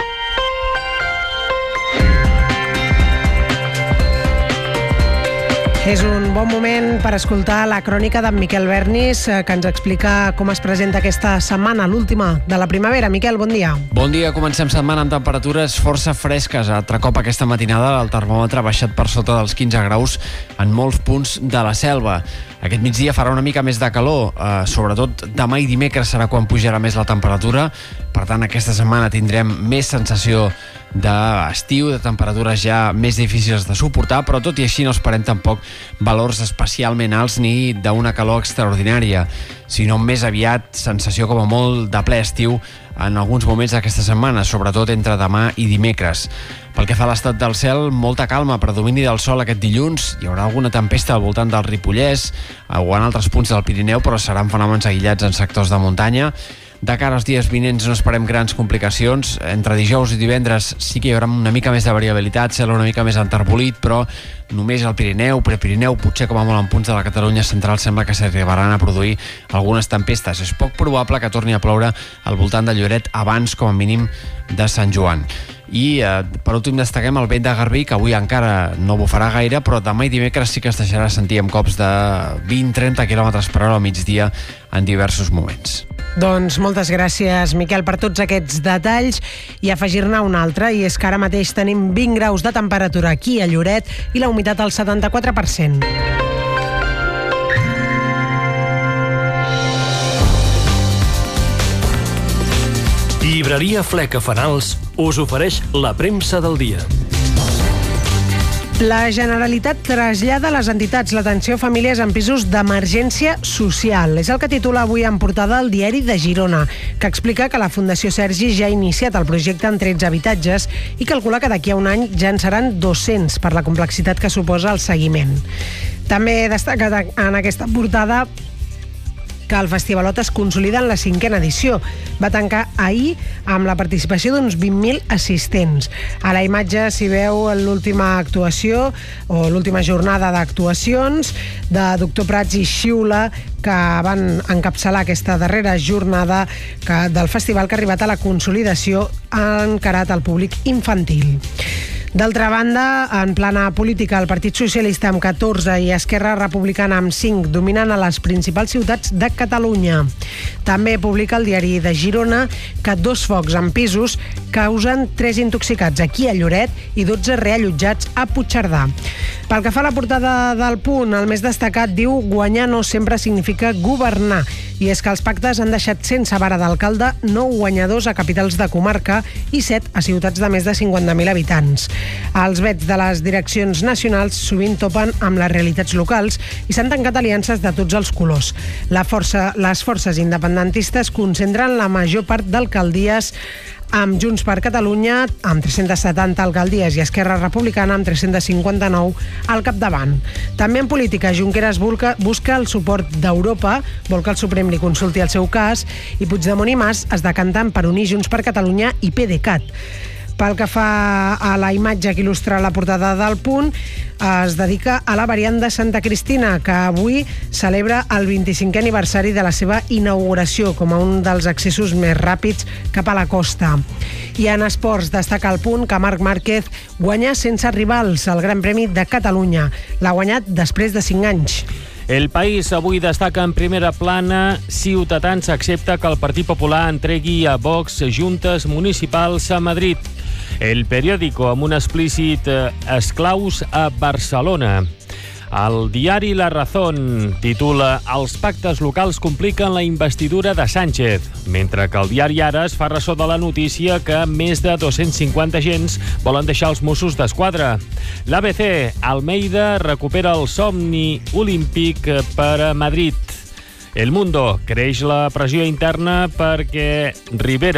És un bon moment per escoltar la crònica d'en Miquel Bernis, que ens explica com es presenta aquesta setmana, l'última de la primavera. Miquel, bon dia. Bon dia, comencem setmana amb temperatures força fresques. Altre cop aquesta matinada el termòmetre ha baixat per sota dels quinze graus en molts punts de la Selva. Aquest migdia farà una mica més de calor, eh, sobretot demà i dimecres serà quan pujarà més la temperatura. Per tant, aquesta setmana tindrem més sensació d'estiu, de temperatures ja més difícils de suportar, però tot i així no esperem tampoc valors especialment alts ni d'una calor extraordinària, sinó més aviat sensació com a molt de ple estiu en alguns moments d'aquesta setmana, sobretot entre demà i dimecres. Pel que fa a l'estat del cel, molta calma, predomini del sol aquest dilluns. Hi haurà alguna tempesta al voltant del Ripollès o en altres punts del Pirineu, però seran fenòmens aïllats en sectors de muntanya. De cara als dies vinents no esperem grans complicacions. Entre dijous i divendres sí que hi haurà una mica més de variabilitat, cel una mica més enterbolit, però només al Pirineu, Prepirineu, potser com a molt en punts de la Catalunya central sembla que s'arribaran a produir algunes tempestes. És poc probable que torni a ploure al voltant de Lloret abans, com a mínim, de Sant Joan. I eh, per últim destaquem el vent de Garbí, que avui encara no bufarà gaire, però demà i dimecres sí que es deixarà sentir amb cops de vint a trenta quilòmetres per hora al migdia en diversos moments. Doncs moltes gràcies, Miquel, per tots aquests detalls, i afegir-ne un altre, i és que ara mateix tenim vint graus de temperatura aquí a Lloret i la humitat al setanta-quatre per cent. Llibreria Fleca Fanals us ofereix la premsa del dia. La Generalitat trasllada a les entitats l'atenció a famílies en pisos d'emergència social. És el que titula avui en portada el Diari de Girona, que explica que la Fundació Sergi ja ha iniciat el projecte en tretze habitatges i calcula que d'aquí a un any ja en seran dos-cents per la complexitat que suposa el seguiment. També destaca en aquesta portada que el Festivalot es consolida en la cinquena edició. Va tancar ahir amb la participació d'uns vint mil assistents. A la imatge s'hi veu l'última actuació o l'última jornada d'actuacions de Doctor Prats i Xiula, que van encapçalar aquesta darrera jornada que, del festival, que ha arribat a la consolidació encarat al públic infantil. D'altra banda, en plana política, el Partit Socialista amb catorze i Esquerra Republicana amb cinc dominen a les principals ciutats de Catalunya. També publica el Diari de Girona que dos focs en pisos causen tres intoxicats aquí a Lloret i dotze reallotjats a Puigcerdà. Pel que fa a la portada del Punt, el més destacat diu guanyar no sempre significa governar, i és que els pactes han deixat sense vara d'alcalde nou guanyadors a capitals de comarca i set a ciutats de més de cinquanta mil habitants. Els vets de les direccions nacionals sovint topen amb les realitats locals i s'han tancat aliances de tots els colors. La força, les forces independentistes concentren la major part d'alcaldies, amb Junts per Catalunya amb tres-centes setanta alcaldies i Esquerra Republicana amb tres-centes cinquanta-nou al capdavant. També en política, Junqueras busca, busca el suport d'Europa, vol que el Suprem li consulti el seu cas, i Puigdemont i Mas es decanten per unir Junts per Catalunya i PDeCAT. Pel que fa a la imatge que il·lustra la portada del Punt, es dedica a la variant de Santa Cristina, que avui celebra el vint-i-cinquè aniversari de la seva inauguració com a un dels accessos més ràpids cap a la costa. I en esports destaca el Punt que Marc Márquez guanya sense rivals el Gran Premi de Catalunya. L'ha guanyat després de cinc anys. El País avui destaca en primera plana: Ciutadans accepta que el Partit Popular entregui a Vox juntes municipals a Madrid. El Periódico amb un explícit esclaus a Barcelona. El diari La Razón titula Els pactes locals compliquen la investidura de Sánchez, mentre que el diari Ara es fa ressò de la notícia que més de dos-cents cinquanta agents volen deixar els Mossos d'Esquadra. L'A B C, Almeida recupera el somni olímpic per a Madrid. El Mundo, creix la pressió interna perquè Rivera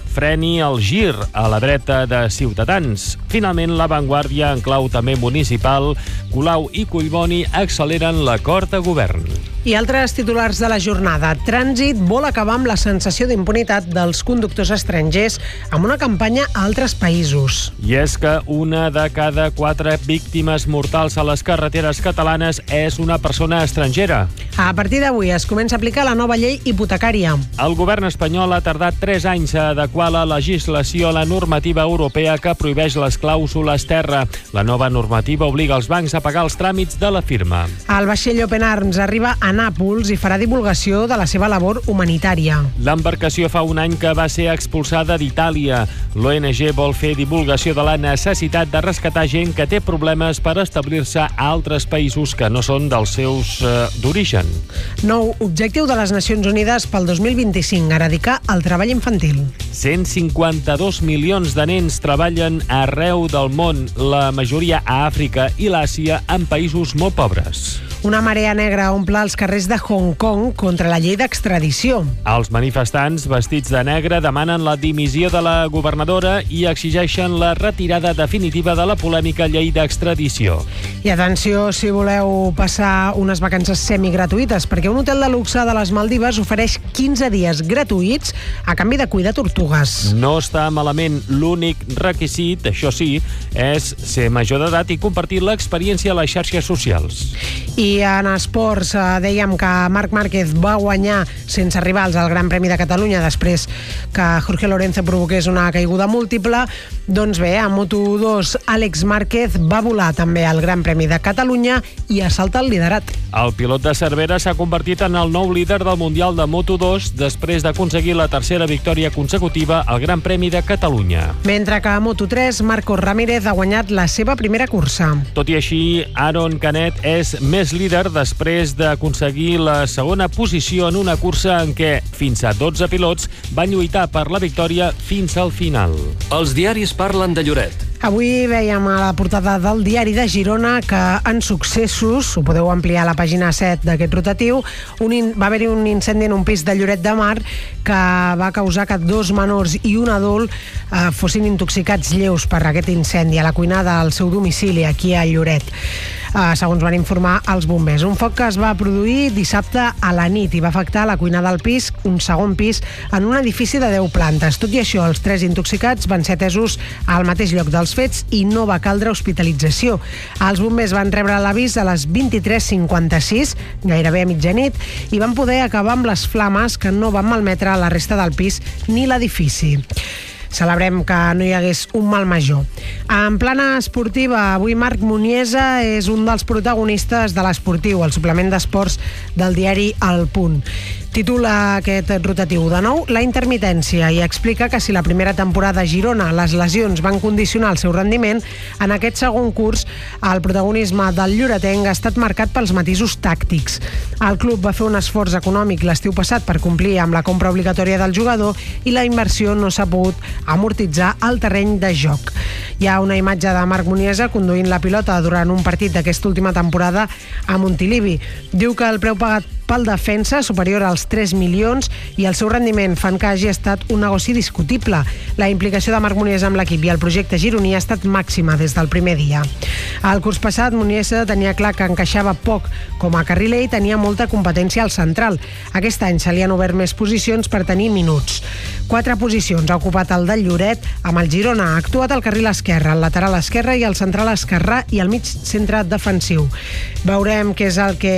freni el gir a la dreta de Ciutadans. Finalment, La Vanguardia, en clau també municipal, Colau i Collboni acceleren l'acord de govern. I altres titulars de la jornada. Trànsit vol acabar amb la sensació d'impunitat dels conductors estrangers amb una campanya a altres països. I és que una de cada quatre víctimes mortals a les carreteres catalanes és una persona estrangera. A partir d'avui es comença a aplicar la nova llei hipotecària. El govern espanyol ha tardat tres anys a adequar la legislació a la normativa europea que prohibeix les clàusules terra. La nova normativa obliga els bancs a pagar els tràmits de la firma. El vaixell Open Arms arriba a Nàpols i farà divulgació de la seva labor humanitària. L'embarcació fa un any que va ser expulsada d'Itàlia. L'O N G vol fer divulgació de la necessitat de rescatar gent que té problemes per establir-se a altres països que no són dels seus eh, d'origen. Nou objectiu de les Nacions Unides pel dos mil vint-i-cinc, eradicar el treball infantil. cent cinquanta-dos milions de nens treballen arreu del món, la majoria a Àfrica i l'Àsia, en països molt pobres. Una marea negra omple els carrers de Hong Kong contra la llei d'extradició. Els manifestants vestits de negre demanen la dimissió de la governadora i exigeixen la retirada definitiva de la polèmica llei d'extradició. I atenció si voleu passar unes vacances semigratuïtes, perquè un hotel de luxe de les Maldives ofereix quinze dies gratuïts a canvi de cuidar tortugues. No està malament. L'únic requisit, això sí, és ser major d'edat i compartir l'experiència a les xarxes socials. I en esports eh, dèiem que Marc Márquez va guanyar sense rivals al Gran Premi de Catalunya després que Jorge Lorenzo provoqués una caiguda múltiple. Doncs bé, a Moto dos Àlex Márquez va volar també al Gran Premi de Catalunya i assalta el liderat. El pilot de Cervera s'ha convertit en el nou líder del Mundial de Moto dos després d'aconseguir la tercera victòria consecutiva al Gran Premi de Catalunya. Mentre que a Moto tres Marcos Ramírez ha guanyat la seva primera cursa. Tot i així, Aaron Canet és més líder després d'aconseguir la segona posició en una cursa en què fins a dotze pilots van lluitar per la victòria fins al final. Els diaris parlen de Lloret. Avui veiem a la portada del Diari de Girona que en successos, ho podeu ampliar a la pàgina set d'aquest rotatiu, un in, va haver-hi un incendi en un pis de Lloret de Mar que va causar que dos menors i un adult eh, fossin intoxicats lleus per aquest incendi a la cuina del seu domicili aquí a Lloret. Uh, segons van informar els bombers. Un foc que es va produir dissabte a la nit i va afectar la cuina del pis, un segon pis, en un edifici de deu plantes. Tot i això, els tres intoxicats van ser atesos al mateix lloc dels fets i no va caldre hospitalització. Els bombers van rebre l'avís a les vint-i-tres cinquanta-sis, gairebé a mitjanit, i van poder acabar amb les flames que no van malmetre la resta del pis ni l'edifici. Celebrem que no hi hagués un mal major. En plana esportiva, avui Marc Muniesa és un dels protagonistes de l'Esportiu, el suplement d'esports del diari El Punt. Titula aquest rotatiu de nou La intermitència i explica que si la primera temporada a Girona les lesions van condicionar el seu rendiment, en aquest segon curs el protagonisme del lloretenc ha estat marcat pels matisos tàctics. El club va fer un esforç econòmic l'estiu passat per complir amb la compra obligatòria del jugador i la inversió no s'ha pogut amortitzar al terreny de joc. Hi ha una imatge de Marc Muniesa conduint la pilota durant un partit d'aquesta última temporada a Montilivi. Diu que el preu pagat pel defensa, superior als tres milions, i el seu rendiment fan que hagi estat un negoci discutible. La implicació de Marc Muniesa amb l'equip i el projecte gironí ha estat màxima des del primer dia. El curs passat, Muniesa tenia clar que encaixava poc com a carriler i tenia molta competència al central. Aquest any se li han obert més posicions per tenir minuts. Quatre posicions ha ocupat el del Lloret amb el Girona. Ha actuat al carril esquerre, el lateral esquerre i el central esquerrà i el mig centre defensiu. Veurem què és el que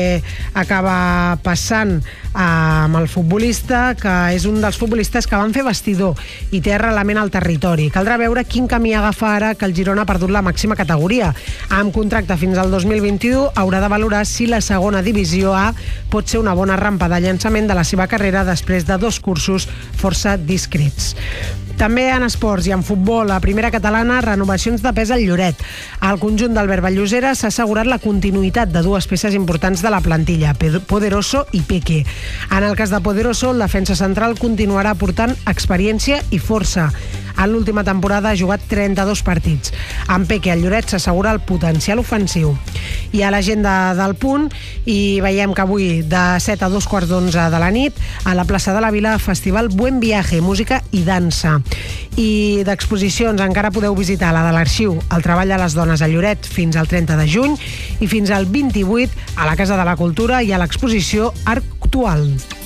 acaba passant amb el futbolista, que és un dels futbolistes que van fer vestidor i té arrelament al territori. Caldrà veure quin camí agafa ara que el Girona ha perdut la màxima categoria. Amb contracte fins al dos mil vint-i-u haurà de valorar si la segona divisió A pot ser una bona rampa de llançament de la seva carrera després de dos cursos força discrets. També en esports i en futbol, a primera catalana, renovacions de pes al Lloret. Al conjunt d'Albert Vallosera s'ha assegurat la continuïtat de dues peces importants de la plantilla, Poderoso i Peque. En el cas de Poderoso, el defensa central continuarà aportant experiència i força. En l'última temporada ha jugat trenta-dos partits. En Peque, el Lloret s'assegura el potencial ofensiu. I a l'agenda del Punt i veiem que avui de set a dos quarts d'onze de la nit a la plaça de la Vila, Festival Buen Viaje, música i dansa. I d'exposicions encara podeu visitar la de l'Arxiu, el treball de les dones a Lloret fins al trenta de juny i fins al vint-i-vuit a la Casa de la Cultura i a l'exposició Actual.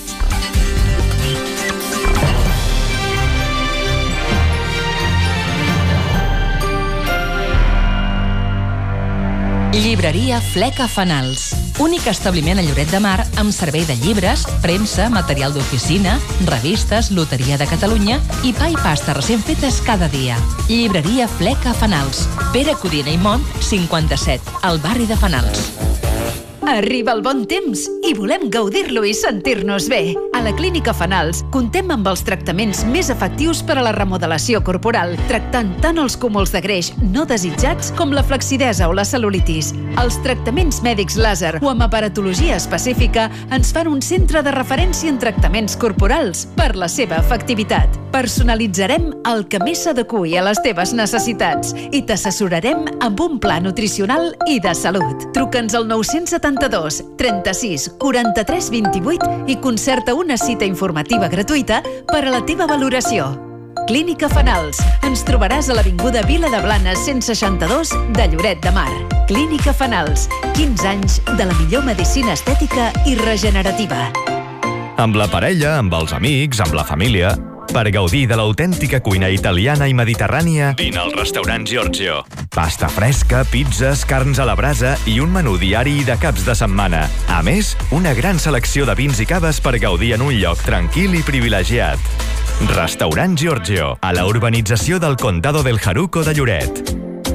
Llibreria Fleca Fanals. Únic establiment a Lloret de Mar amb servei de llibres, premsa, material d'oficina, revistes, loteria de Catalunya i pa i pasta recent fetes cada dia. Llibreria Fleca Fanals. Pere Codina i Mont, cinquanta-set, al barri de Fanals. Arriba el bon temps i volem gaudir-lo i sentir-nos bé. A la Clínica Fanals contem amb els tractaments més efectius per a la remodelació corporal, tractant tant els cúmuls de greix no desitjats com la flacidesa o la cel·lulitis. Els tractaments mèdics làser o amb aparatologia específica ens fan un centre de referència en tractaments corporals per la seva efectivitat. Personalitzarem el que més s'adeqüi a les teves necessitats i t'assessorarem amb un pla nutricional i de salut. Truca'ns al nou setanta-dos, trenta-sis, quaranta-tres, vint-i-vuit i concerta una cita informativa gratuïta per a la teva valoració. Clínica Fanals. Ens trobaràs a l'Avinguda Vila de Blanes cent seixanta-dos de Lloret de Mar. Clínica Fanals. quinze anys de la millor medicina estètica i regenerativa. Amb la parella, amb els amics, amb la família... Per gaudir de l'autèntica cuina italiana i mediterrània, vine al restaurant Giorgio. Pasta fresca, pizzas, carns a la brasa i un menú diari de caps de setmana. A més, una gran selecció de vins i caves per gaudir en un lloc tranquil i privilegiat. Restaurant Giorgio, a la urbanització del Condado del Jaruco de Lloret.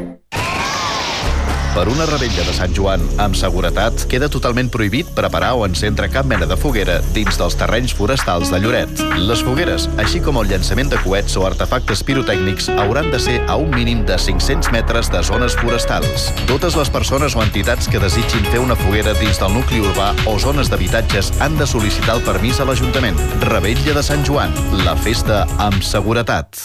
Per una revetlla de Sant Joan amb seguretat, queda totalment prohibit preparar o encendre cap mena de foguera dins dels terrenys forestals de Lloret. Les fogueres, així com el llançament de coets o artefactes pirotècnics, hauran de ser a un mínim de cinc-cents metres de zones forestals. Totes les persones o entitats que desitgin fer una foguera dins del nucli urbà o zones d'habitatges han de sol·licitar el permís a l'Ajuntament. Revetlla de Sant Joan, la festa amb seguretat.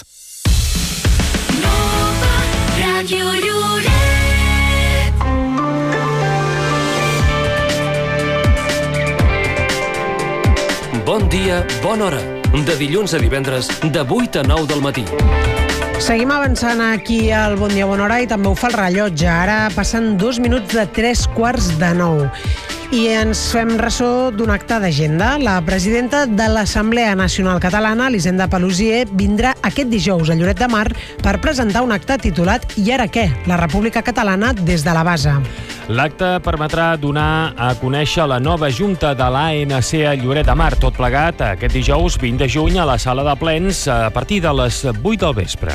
Bon dia, bona hora. De dilluns a divendres, de vuit a nou del matí. Seguim avançant aquí al Bon Dia, Bona Hora i també ho fa el rellotge. Ara passen dos minuts de tres quarts de nou. I ens fem ressò d'un acte d'agenda. La presidenta de l'Assemblea Nacional Catalana, Elisenda Paluzie, vindrà aquest dijous a Lloret de Mar per presentar un acte titulat I ara què? La República Catalana des de la base. L'acte permetrà donar a conèixer la nova junta de l'A N C a Lloret de Mar. Tot plegat aquest dijous vint de juny a la sala de plens a partir de les vuit del vespre.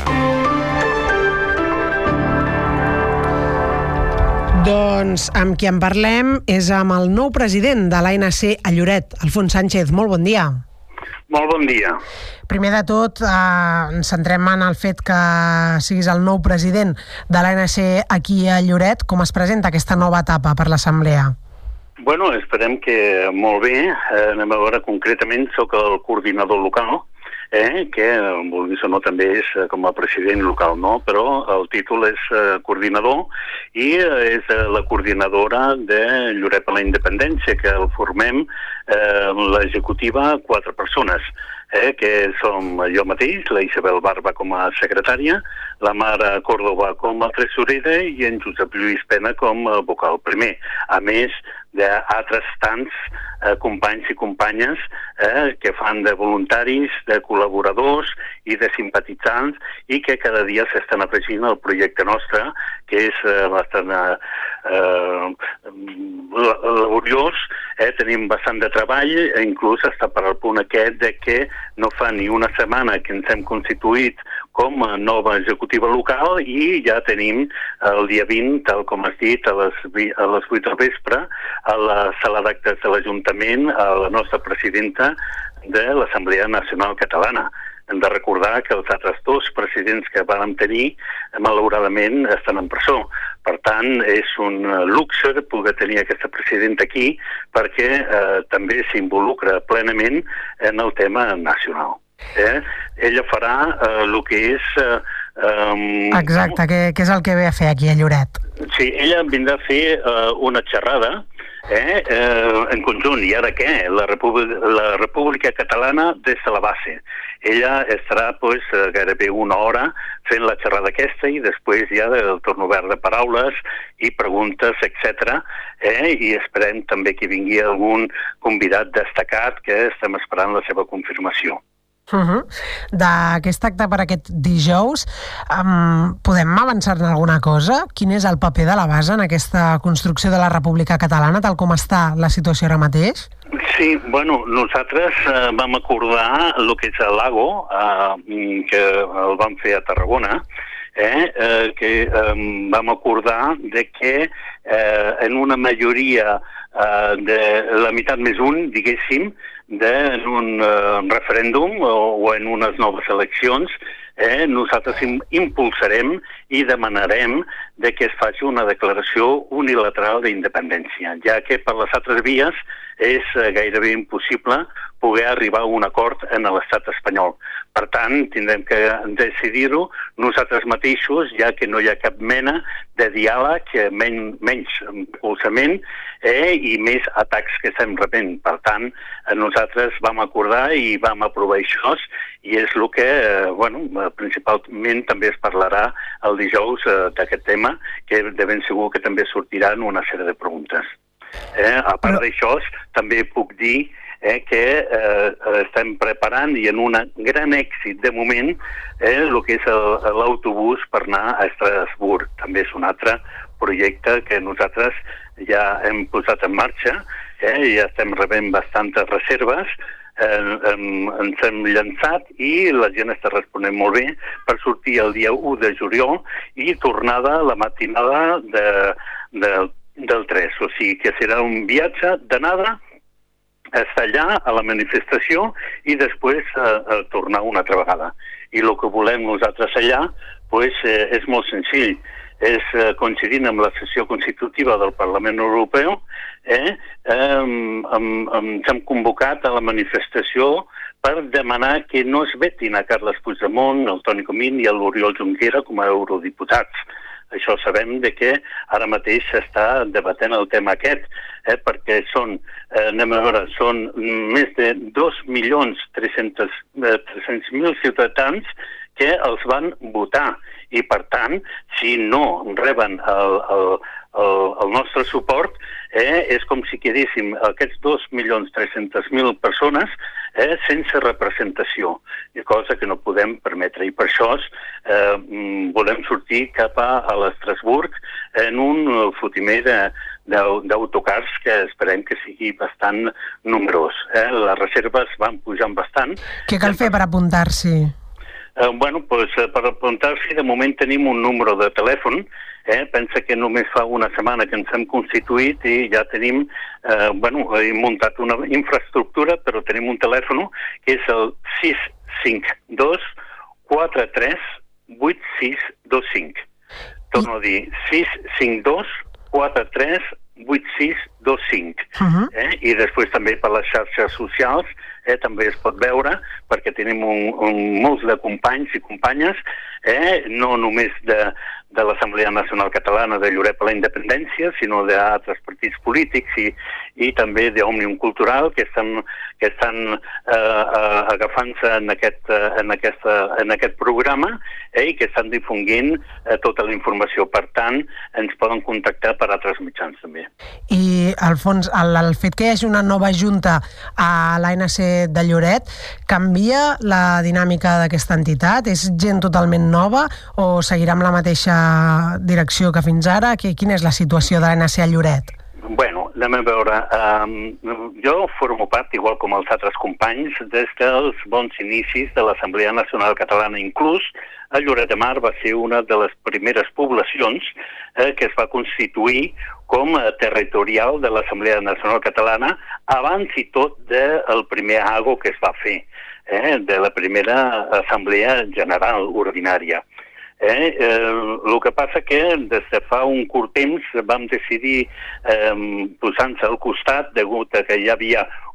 Doncs amb qui en parlem és amb el nou president de l'A N C a Lloret, Alfons Sánchez. Molt bon dia. Molt bon dia. Primer de tot, eh, ens centrem en el fet que siguis el nou president de l'A N C aquí a Lloret. Com es presenta aquesta nova etapa per l'Assemblea? Bueno, esperem que molt bé. Eh, anem a veure, concretament, soc el coordinador local, eh, que, vulguis o no, també és com a president local, no? Però el títol és eh, coordinador i eh, és eh, la coordinadora de Lloret per la Independència, que el formem eh, l'executiva quatre persones, eh, que som jo mateix, la Isabel Barba com a secretària, la Mara Córdoba com a tresorera i en Josep Lluís Pena com a vocal primer. A més d'altres tants eh, companys i companyes eh, que fan de voluntaris, de col·laboradors i de simpatitzants i que cada dia s'estan afegint al projecte nostre, que és eh, bastant eh, eh, laboriós, eh, tenim bastant de treball, inclús està per al punt aquest de que no fa ni una setmana que ens hem constituït com a nova executiva local i ja tenim el dia vint, tal com has dit, a les, a les vuit del vespre, a la sala d'actes de l'Ajuntament, a la nostra presidenta de l'Assemblea Nacional Catalana. Hem de recordar que els altres dos presidents que vam tenir, malauradament, estan en presó. Per tant, és un luxe poder tenir aquesta presidenta aquí perquè eh, també s'involucra plenament en el tema nacional. Eh? Ella farà eh, el que és... Eh, um, Exacte, que, que és el que ve a fer aquí a Lloret. Sí, ella vindrà a fer eh, una xerrada eh, eh, en conjunt. I ara què? La República, la República Catalana des de la base. Ella estarà pues, gairebé una hora fent la xerrada aquesta i després ja el torn obert de paraules i preguntes, etcètera. Eh? I esperem també que vingui algun convidat destacat que estem esperant la seva confirmació. Uh-huh. D'aquest acte per aquest dijous, um, podem avançar-ne alguna cosa? Quin és el paper de la base en aquesta construcció de la República Catalana, tal com està la situació ara mateix? Sí, bueno, nosaltres eh, vam acordar el que és l'Ago, eh, que el vam fer a Tarragona, eh, eh, que eh, vam acordar de que eh, en una majoria eh, de la meitat més un, diguéssim, de, en un eh, referèndum o, o en unes noves eleccions, eh, nosaltres impulsarem i demanarem de que es faci una declaració unilateral d'independència, ja que per les altres vies és gairebé impossible poder arribar a un acord en l'estat espanyol. Per tant, tindrem que decidir-ho nosaltres mateixos, ja que no hi ha cap mena de diàleg, men menys recolzament eh, i més atacs que estem rebent. Per tant, nosaltres vam acordar i vam aprovar això i és el que, eh, bueno, principalment també es parlarà el dijous eh, d'aquest tema, que de ben segur que també sortiran una sèrie de preguntes. Eh, a part d'això, també puc dir eh, que eh, estem preparant i en un gran èxit de moment eh, el que és l'autobús per anar a Estrasburg. També és un altre projecte que nosaltres ja hem posat en marxa, eh, ja estem rebent bastantes reserves, eh, ens hem llançat i la gent està responent molt bé per sortir el dia u de juliol i tornada la matinada de, de del tres, o sigui que serà un viatge d'anada, estar allà a la manifestació i després eh, eh, tornar una altra vegada. I el que volem nosaltres allà pues, eh, és molt senzill, és eh, coincidint amb la sessió constitutiva del Parlament Europeu, eh, eh, ens hem convocat a la manifestació per demanar que no es vetin a Carles Puigdemont, el Toni Comín i l'Oriol Junquera com a eurodiputats. Això sabem de que ara mateix s'està debatent el tema aquest, eh, perquè són, eh, anem a veure, són més de dos milions tres-cents mil ciutadans que els van votar i, per tant, si no reben el, el, el, el nostre suport, eh, és com si quedéssim aquests dos milions tres-cents mil persones eh, sense representació, cosa que no podem permetre. I per això eh, volem sortir cap a, a l'Estrasburg en un fotimer d'autocars que esperem que sigui bastant numerós. Eh? Les reserves van pujant bastant. Què cal fer per apuntar-s'hi? Eh, bueno, pues, per apuntar-s'hi de moment tenim un número de telèfon. Eh? Pensa que només fa una setmana que ens hem constituït i ja tenim, eh, bueno, hem muntat una infraestructura, però tenim un telèfon que és el sis cinc dos quatre tres vuit sis dos cinc. Torno a dir, sis cinc dos quatre tres vuit sis dos cinc. Uh-huh. eh? I després també per les xarxes socials eh, també es pot veure, perquè tenim un, un, molts de companys i companyes, eh, no només de, de l'Assemblea Nacional Catalana de Lloret per la Independència, sinó d'altres partits polítics i, i també d'Òmnium Cultural que estan, que estan eh, eh, agafant-se en, aquest, en, aquesta, en aquest programa eh, i que estan difonguint eh, tota la informació. Per tant, ens poden contactar per altres mitjans també. I, Alfons, el, el fet que hi hagi una nova junta a l'A N C de Lloret canvia la dinàmica d'aquesta entitat? És gent totalment nova o seguirà amb la mateixa direcció que fins ara? Quina és la situació de l'A N C a Lloret? Bueno, anem a veure. Um, jo formo part, igual com els altres companys, des dels bons inicis de l'Assemblea Nacional Catalana. Inclús a Lloret de Mar va ser una de les primeres poblacions eh, que es va constituir com a territorial de l'Assemblea Nacional Catalana abans i tot del primer AGO que es va fer, eh, de la primera Assemblea General Ordinària. Eh, eh, el que passa que des de fa un curt temps vam decidir eh, posar-nos al costat degut a que hi havia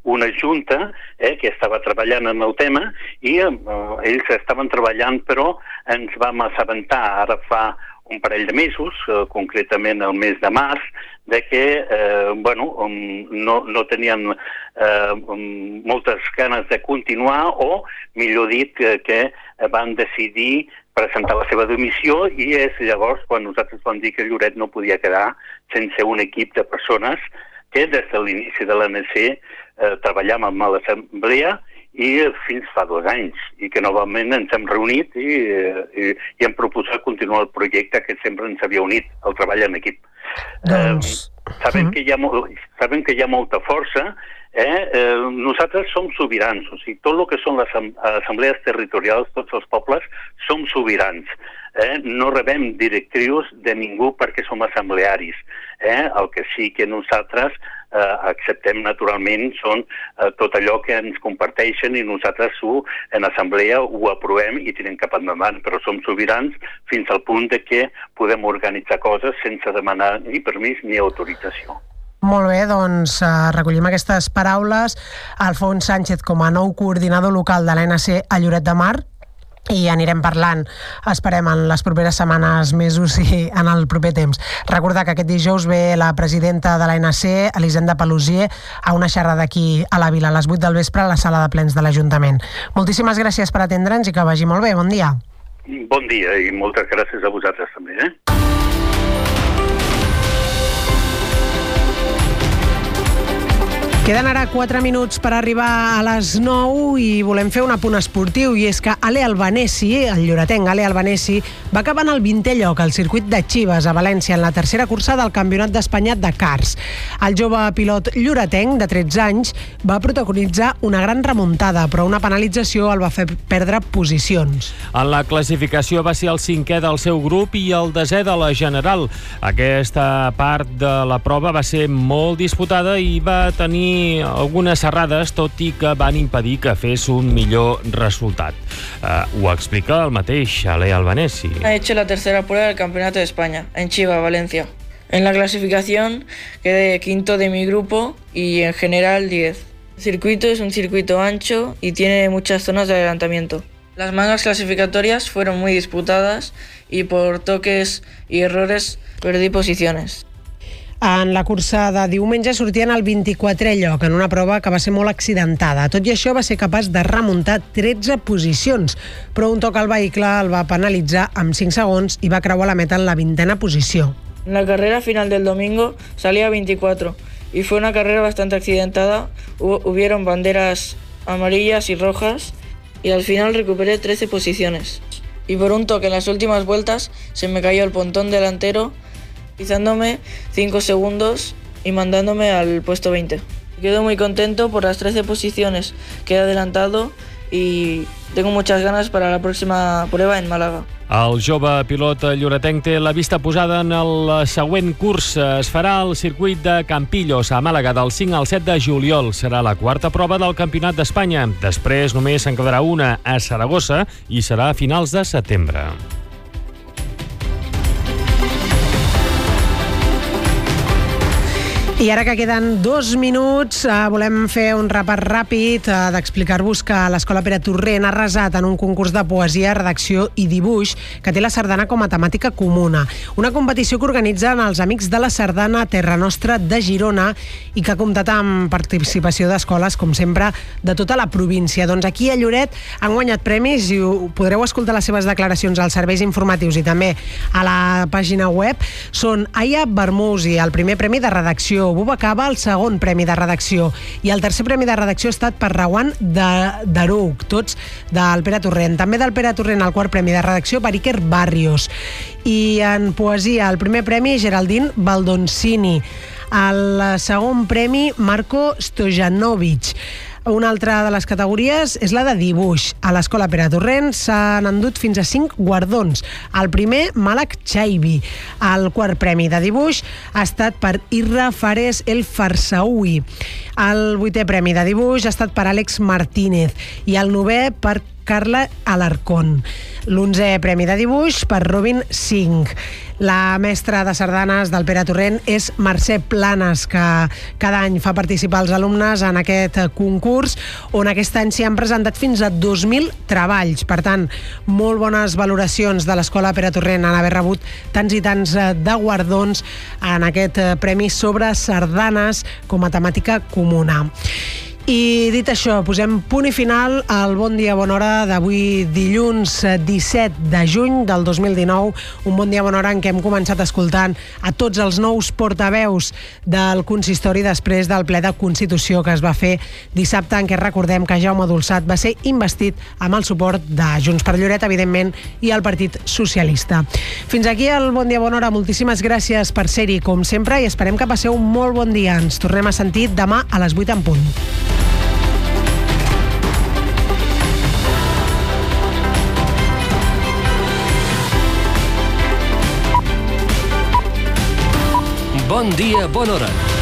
una junta eh, que estava treballant en el tema i eh, ells estaven treballant, però ens vam assabentar ara fa un parell de mesos, eh, concretament el mes de març, de que eh, bueno, um, no, no tenien eh, um, moltes ganes de continuar o, millor dit, que, que van decidir presentar la seva dimissió i és llavors quan nosaltres vam dir que Lloret no podia quedar sense un equip de persones que des de l'inici de l'A N C eh, treballàvem amb l'assemblea i fins fa dos anys, i que novament ens hem reunit i, i, i hem proposat continuar el projecte que sempre ens havia unit, el treball en equip. Doncs... Eh, sabem, que hi ha, sabem que hi ha molta força, eh? Eh, nosaltres som sobirans, o sigui, tot el que són les assemblees territorials, tots els pobles, som sobirans. Eh? No rebem directrius de ningú perquè som assemblearis. Eh? El que sí que nosaltres eh, acceptem naturalment són eh, tot allò que ens comparteixen i nosaltres ho, en assemblea ho aprovem i tirem cap endavant, però som sobirans fins al punt de que podem organitzar coses sense demanar ni permís ni autorització. Molt bé, doncs eh, recollim aquestes paraules. Alfons Sánchez com a nou coordinador local de l'A N C a Lloret de Mar, i anirem parlant, esperem, en les properes setmanes, mesos i en el proper temps. Recordar que aquest dijous ve la presidenta de l'A N C, Elisenda Paluzie, a una xerrada aquí a la Vila, a les vuit del vespre, a la sala de plens de l'Ajuntament. Moltíssimes gràcies per atendre'ns i que vagi molt bé. Bon dia. Bon dia i moltes gràcies a vosaltres també, eh? Queden ara quatre minuts per arribar a les nou i volem fer un apunt esportiu, i és que Ale Albanesi, el lloretenc Ale Albanesi, va acabar en el vintè lloc al circuit de Chives a València en la tercera cursa del Campionat d'Espanya de Karts. El jove pilot lloretenc de tretze anys va protagonitzar una gran remuntada, però una penalització el va fer perdre posicions. En la classificació va ser el cinquè del seu grup i el desè de la general. Aquesta part de la prova va ser molt disputada i va tenir algunes errades, tot i que van impedir que fes un millor resultat. Uh, ho explica el mateix Ale Albanesi. Ha hecho la tercera prueba del Campeonato de España, en Chivas, Valencia. En la clasificación quedé quinto de mi grupo y en general diez. El circuito es un circuito ancho y tiene muchas zonas de adelantamiento. Las mangas clasificatorias fueron muy disputadas y por toques y errores perdí posiciones. En la cursa de diumenge sortien al vint-i-quatrè lloc, en una prova que va ser molt accidentada. Tot i això va ser capaç de remuntar tretze posicions, però un toc al vehicle el va penalitzar amb cinc segons i va creuar la meta en la vintena posició. En la carrera final del domingo salí a veinticuatro y fue una carrera bastante accidentada. Hubo, hubieron banderas amarillas y rojas y al final recuperé trece posiciones. Y por un toque en las últimas vueltas se me cayó el pontón delantero, pisándome cinco segundos y mandándome al puesto veinte. Quedo muy contento por las trece posiciones que he adelantado y tengo muchas ganas para la próxima prueba en Málaga. El jove pilot lloretenc té la vista posada en el següent curs. Es farà al circuit de Campillos, a Màlaga, del cinc al set de juliol. Serà la quarta prova del Campionat d'Espanya. Després només se'n quedarà una a Saragossa i serà a finals de setembre. I ara que queden dos minuts, eh, volem fer un repàs ràpid eh, d'explicar-vos que l'Escola Pere Torrent ha arrasat en un concurs de poesia, redacció i dibuix que té la sardana com a temàtica comuna. Una competició que organitzen els Amics de la Sardana Terra Nostra de Girona i que ha comptat amb participació d'escoles, com sempre, de tota la província. Doncs aquí a Lloret han guanyat premis i ho podreu escoltar les seves declaracions als serveis informatius i també a la pàgina web. Són Aya Bermousi, el primer premi de redacció, Buba Cava, el segon premi de redacció, i el tercer premi de redacció ha estat per Rawan d'Aruc, tots del Pere Torrent. També del Pere Torrent el quart premi de redacció per Iker Barrios. I en poesia el primer premi Geraldine Baldoncini, el segon premi Marco Stojanovic. Una altra de les categories és la de dibuix. A l'Escola Pere Torrent s'han endut fins a cinc guardons. El primer, Malak Chaibi. El quart premi de dibuix ha estat per Irra Fares El Farsaoui. El vuitè premi de dibuix ha estat per Àlex Martínez. I el novè per Carla Alarcón. L'onzè premi de dibuix per Robin Singh. La mestra de sardanes del Pere Torrent és Mercè Planes, que cada any fa participar els alumnes en aquest concurs, on aquest any s'hi han presentat fins a dos mil treballs. Per tant, molt bones valoracions de l'Escola Pere Torrent en haver rebut tants i tants de guardons en aquest premi sobre sardanes com a temàtica comuna. I dit això, posem punt i final al Bon Dia Bona Hora d'avui dilluns disset de juny del dos mil dinou. Un Bon Dia Bona Hora en què hem començat escoltant a tots els nous portaveus del consistori després del ple de Constitució que es va fer dissabte, en què recordem que Jaume Dolçat va ser investit amb el suport de Junts per Lloret, evidentment, i el Partit Socialista. Fins aquí el Bon Dia Bona Hora. Moltíssimes gràcies per ser-hi, com sempre, i esperem que passeu un molt bon dia. Ens tornem a sentir demà a les vuit en punt. Bon dia, bona hora.